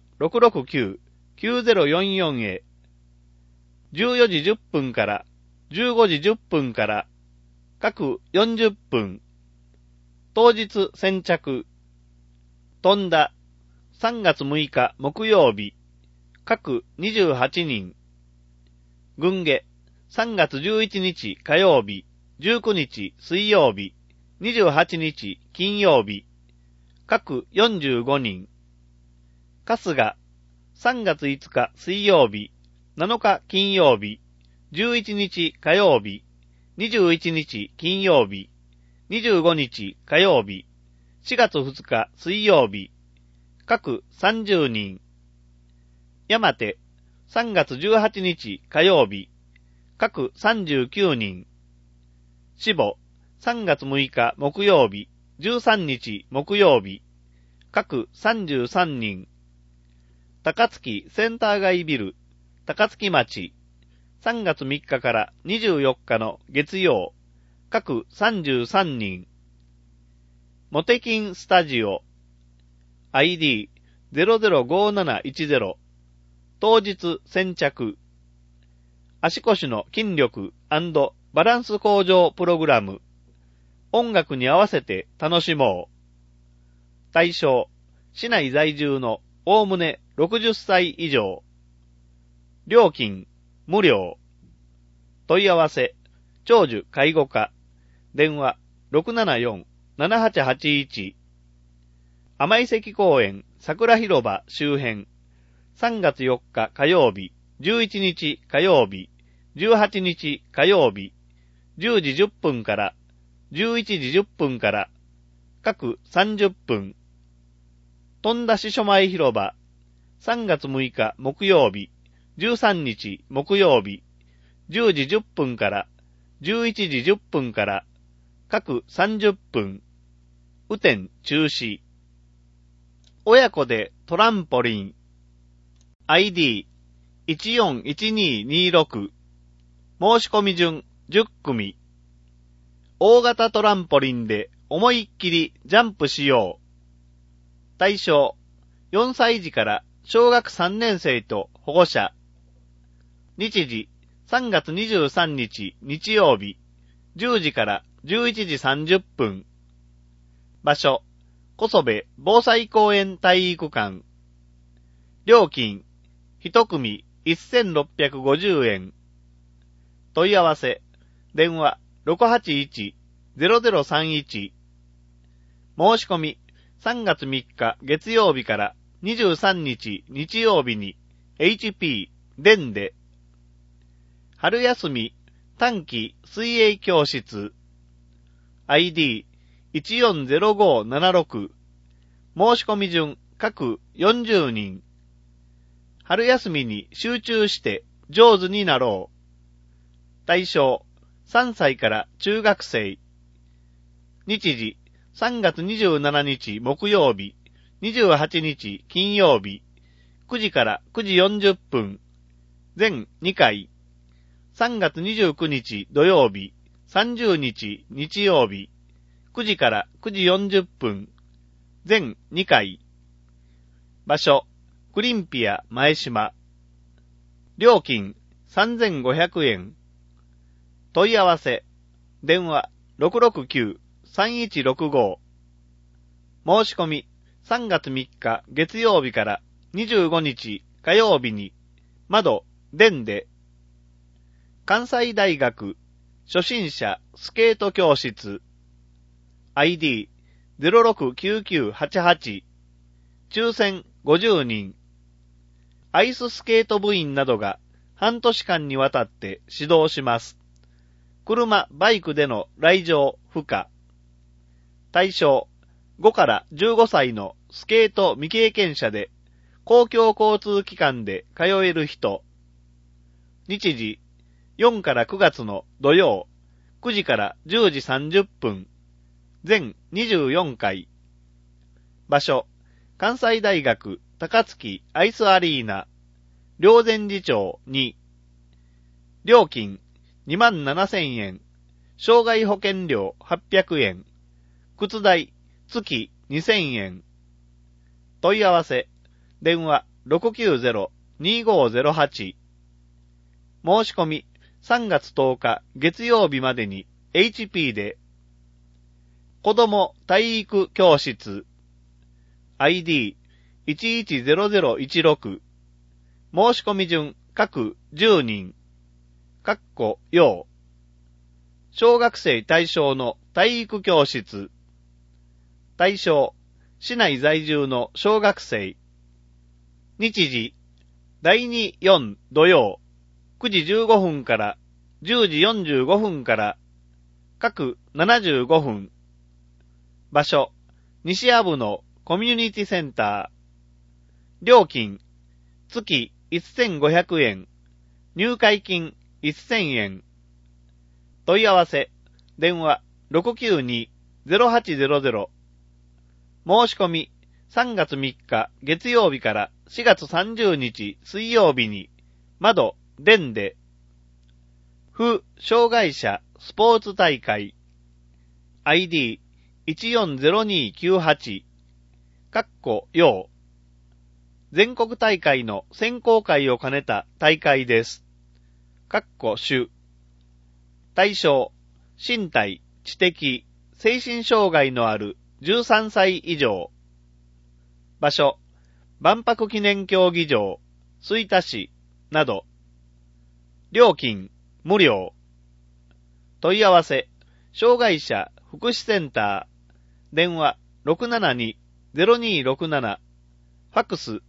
669-9044 へ。14時10分から15時10分から各40分。当日先着。飛んだ3月6日木曜日、各28人。軍下3月11日火曜日、19日水曜日、28日金曜日、各45人。春日3月5日水曜日、7日金曜日、11日火曜日、21日金曜日、25日火曜日、4月2日水曜日、各30人。山手3月18日火曜日、各39人。死亡3月6日木曜日、13日木曜日、各33人。高槻センター街ビル、高槻町、3月3日から24日の月曜、各33人。モテキンスタジオ、ID 005710当日先着足腰の筋力&バランス向上プログラム音楽に合わせて楽しもう。対象市内在住のおおむね60歳以上。料金無料。問い合わせ長寿介護課電話 674-7881 甘井関公園桜広場周辺3月4日火曜日11日火曜日18日火曜日10時10分から11時10分から各30分富田市署前広場3月6日木曜日13日木曜日10時10分から11時10分から各30分雨天中止親子でトランポリン ID141226 申し込み順10組大型トランポリンで思いっきりジャンプしよう。対象4歳児から小学3年生と保護者。日時3月23日日曜日10時から11時30分。場所小曽部防災公園体育館。料金1組1650円。問い合わせ電話 681-0031 申し込み3月3日月曜日から23日日曜日に HP 電で春休み短期水泳教室 ID140576 申し込み順各40人春休みに集中して上手になろう。対象3歳から中学生。日時3月27日木曜日、28日金曜日、9時から9時40分。全2回。3月29日土曜日、30日日曜日、9時から9時40分。全2回。場所、クリンピア前島。料金3500円。問い合わせ、電話 669-3165 申し込み3月3日月曜日から25日火曜日に窓電で関西大学初心者スケート教室 ID069988 抽選50人アイススケート部員などが半年間にわたって指導します。車、バイクでの来場、不可。対象、5から15歳のスケート未経験者で、公共交通機関で通える人。日時、4から9月の土曜、9時から10時30分。全24回。場所、関西大学高槻アイスアリーナ。霊山寺町2。料金、27,000円。障害保険料800円。靴代月2000円。問い合わせ電話 690-2508 申し込み3月10日月曜日までに HP で子ども体育教室 ID110016 申し込み順各10人要小学生対象の体育教室対象市内在住の小学生日時第2、4土曜9時15分から10時45分から各75分場所西阿武のコミュニティセンター料金月1500円入会金1000円問い合わせ電話 692-0800 申し込み3月3日月曜日から4月30日水曜日に窓電で不障害者スポーツ大会 ID140298 要全国大会の選考会を兼ねた大会です。主。対象、身体、知的、精神障害のある13歳以上。場所、万博記念競技場、吹田市、など。料金、無料。問い合わせ、障害者福祉センター、電話672-0267、ファックス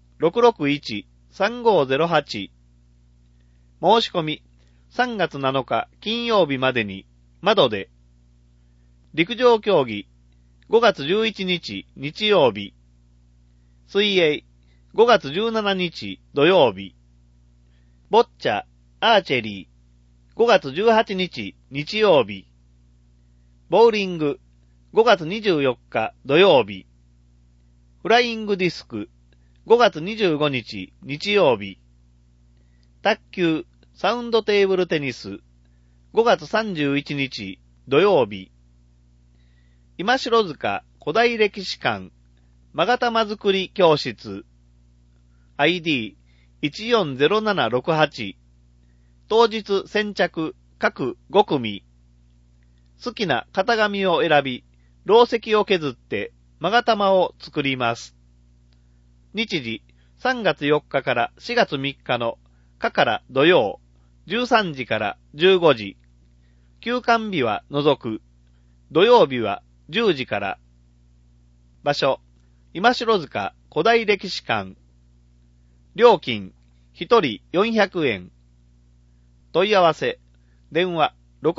661-3508。申し込み、3月7日金曜日までに、窓で。陸上競技、5月11日日曜日。水泳、5月17日土曜日。ボッチャ、アーチェリー、5月18日日曜日。ボウリング、5月24日土曜日。フライングディスク、5月25日日曜日。卓球、サウンドテーブルテニス、5月31日土曜日。今城塚古代歴史館、勾玉作り教室。ID140768。当日先着各5組。好きな型紙を選び、ろう石を削って勾玉を作ります。日時3月4日から4月3日の課から土曜13時から15時。休館日は除く。土曜日は10時から。場所、今城塚古代歴史館。料金、1人400円。問い合わせ、電話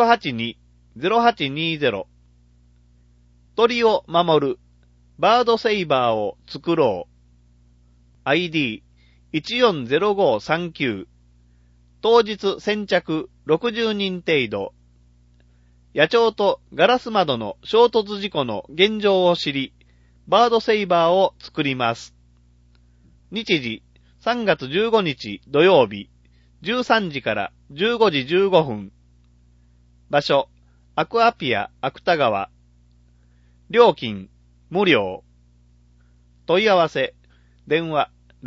682-0820。鳥を守る、バードセイバーを作ろう。ID140539。当日先着60人程度。野鳥とガラス窓の衝突事故の現状を知り、バードセイバーを作ります。日時3月15日土曜日、13時から15時15分。場所、アクアピア芥川。料金、無料。問い合わせ、電話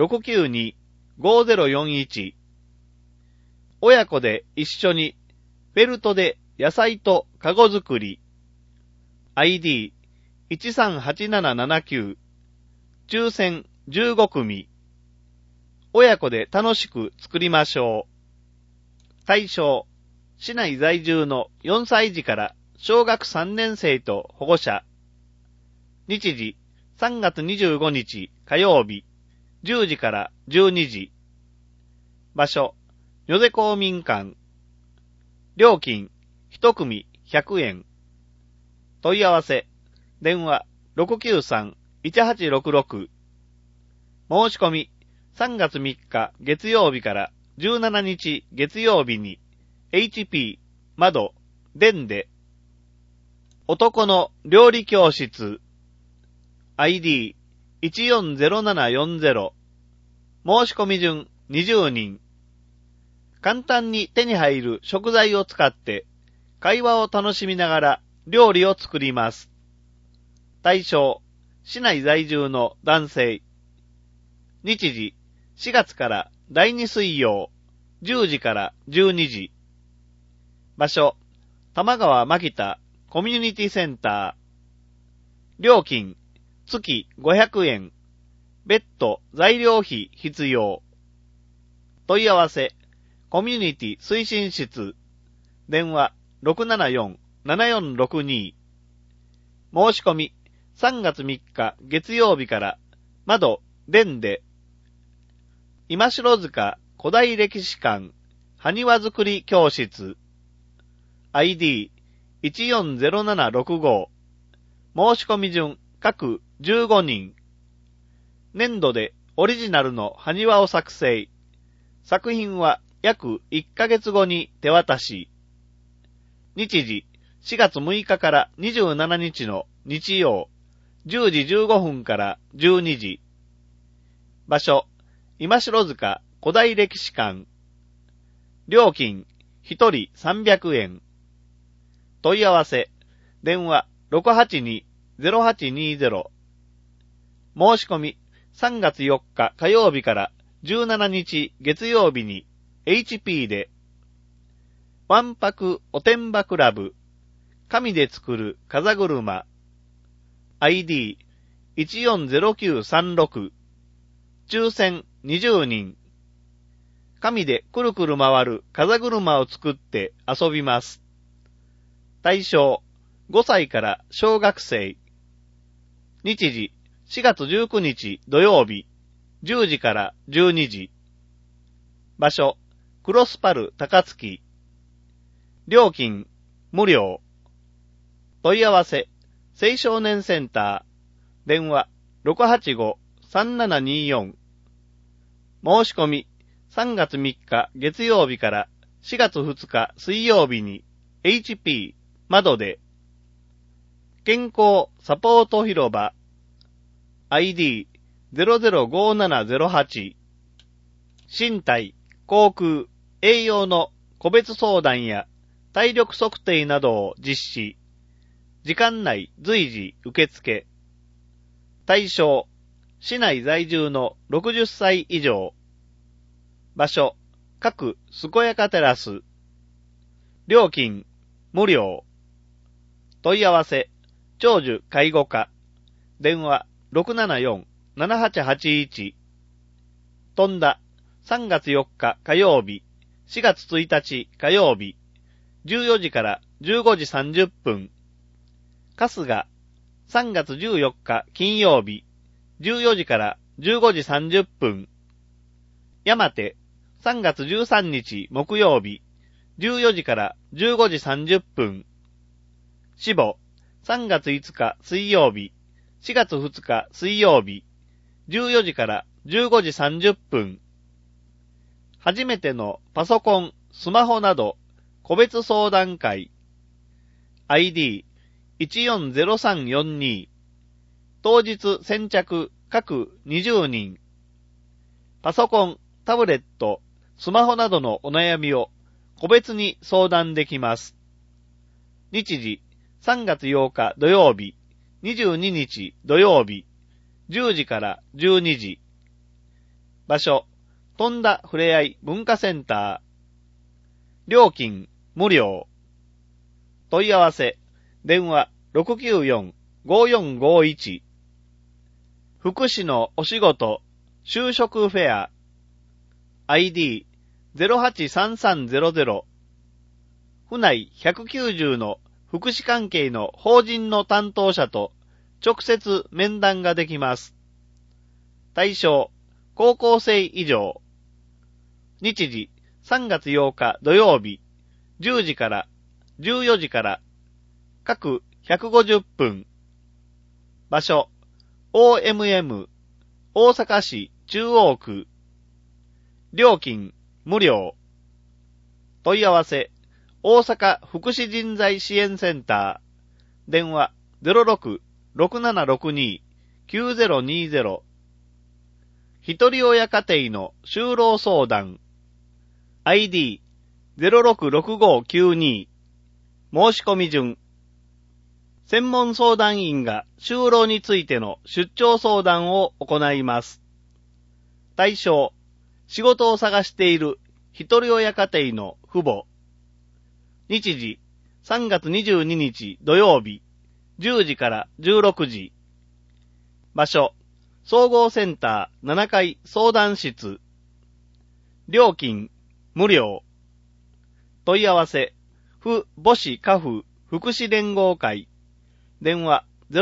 692-5041。親子で一緒に、フェルトで野菜とカゴ作り。ID138779。抽選15組。親子で楽しく作りましょう。対象、市内在住の4歳児から小学3年生と保護者。日時、3月25日火曜日、10時から12時。場所、与瀬公民館。料金、1組100円。問い合わせ、電話693-1866。申し込み、3月3日月曜日から17日月曜日に、HP、窓、電で。男の料理教室。ID140740。申し込み順20人。簡単に手に入る食材を使って会話を楽しみながら料理を作ります。対象、市内在住の男性。日時、4月から第2水曜、10時から12時。場所、玉川牧田コミュニティセンター。料金、月500円。別途材料費必要。問い合わせ、コミュニティ推進室。電話674-7462。申し込み、3月3日月曜日から、窓、電で。今城塚古代歴史館、埴輪作り教室。ID140765。申し込み順各15人。年度でオリジナルの埴輪を作成。作品は約1ヶ月後に手渡し。日時、4月6日から27日の日曜、10時15分から12時。場所、今城塚古代歴史館。料金、1人300円。問い合わせ、電話682-0820。申し込み、 3月4日火曜日から17日月曜日に HP で、わんぱくおてんばクラブ、紙で作る風車、ID140936、抽選20人、紙でくるくる回る風車を作って遊びます。対象、5歳から小学生。日時、4月19日土曜日、10時から12時。場所、クロスパル高槻。料金、無料。問い合わせ、青少年センター。電話、685-3724。申し込み、3月3日月曜日から4月2日水曜日に HP 窓で。健康サポート広場 ID005708 身体、航空、栄養の個別相談や体力測定などを実施。時間内随時受付。対象、市内在住の60歳以上。場所、各健やかテラス。料金、無料。問い合わせ、長寿介護課。電話、674-7881。飛んだ、3月4日火曜日、4月1日火曜日、14時から15時30分。春日、3月14日金曜日、14時から15時30分。山手、3月13日木曜日、14時から15時30分。死母、3月5日水曜日、4月2日水曜日、14時から15時30分。初めてのパソコン、スマホなど、個別相談会。ID140342。当日先着各20人。パソコン、タブレット、スマホなどのお悩みを個別に相談できます。日時、3月8日土曜日、22日土曜日、10時から12時。場所、飛んだふれあい文化センター。料金、無料。問い合わせ、電話 694-5451。福祉のお仕事、就職フェア。ID083300。府内190の福祉関係の法人の担当者と直接面談ができます。対象、高校生以上。日時、3月8日土曜日、10時から14時から各150分。場所、OMM、大阪市中央区。料金、無料。問い合わせ、大阪福祉人材支援センター。電話、06-6762-9020。一人親家庭の就労相談。ID066592。申し込み順。専門相談員が就労についての出張相談を行います。対象、仕事を探している一人親家庭の父母。日時、3月22日土曜日、10時から16時。場所、総合センター7階相談室。料金、無料。問い合わせ、府母子家父福祉連合会。電話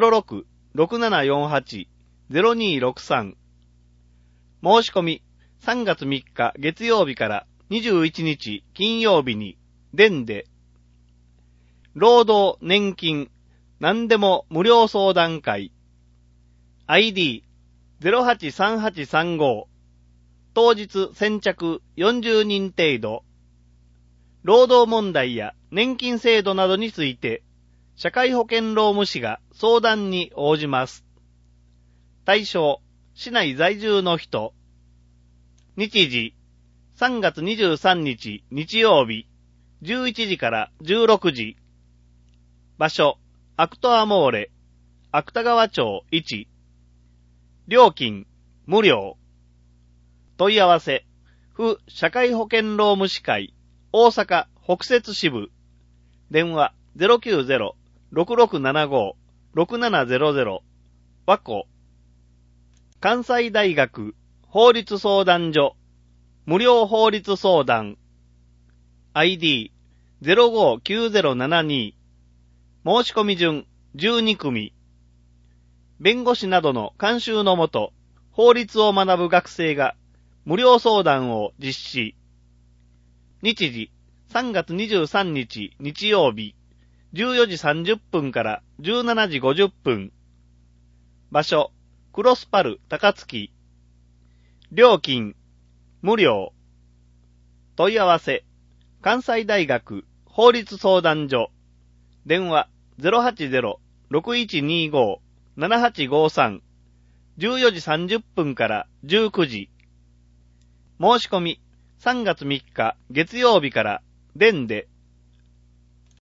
06-6748-0263。申し込み、3月3日月曜日から21日金曜日に、電で。労働、年金、何でも無料相談会。ID083835。当日先着40人程度。労働問題や年金制度などについて、社会保険労務士が相談に応じます。対象、市内在住の人。日時、3月23日日曜日、11時から16時。場所、アクトアモーレ、芥川町1。料金、 無料。問い合わせ、府社会保険労務士会、大阪北摂支部。電話090-6675-6700。和光。関西大学法律相談所。無料法律相談。ID059072。申し込み順12組。弁護士などの監修のもと、法律を学ぶ学生が無料相談を実施。日時、3月23日日曜日、14時30分から17時50分。場所、クロスパル高槻。料金、無料。問い合わせ、関西大学法律相談所。電話080-6125-7853。14時30分から19時。申し込み3月3日月曜日から電で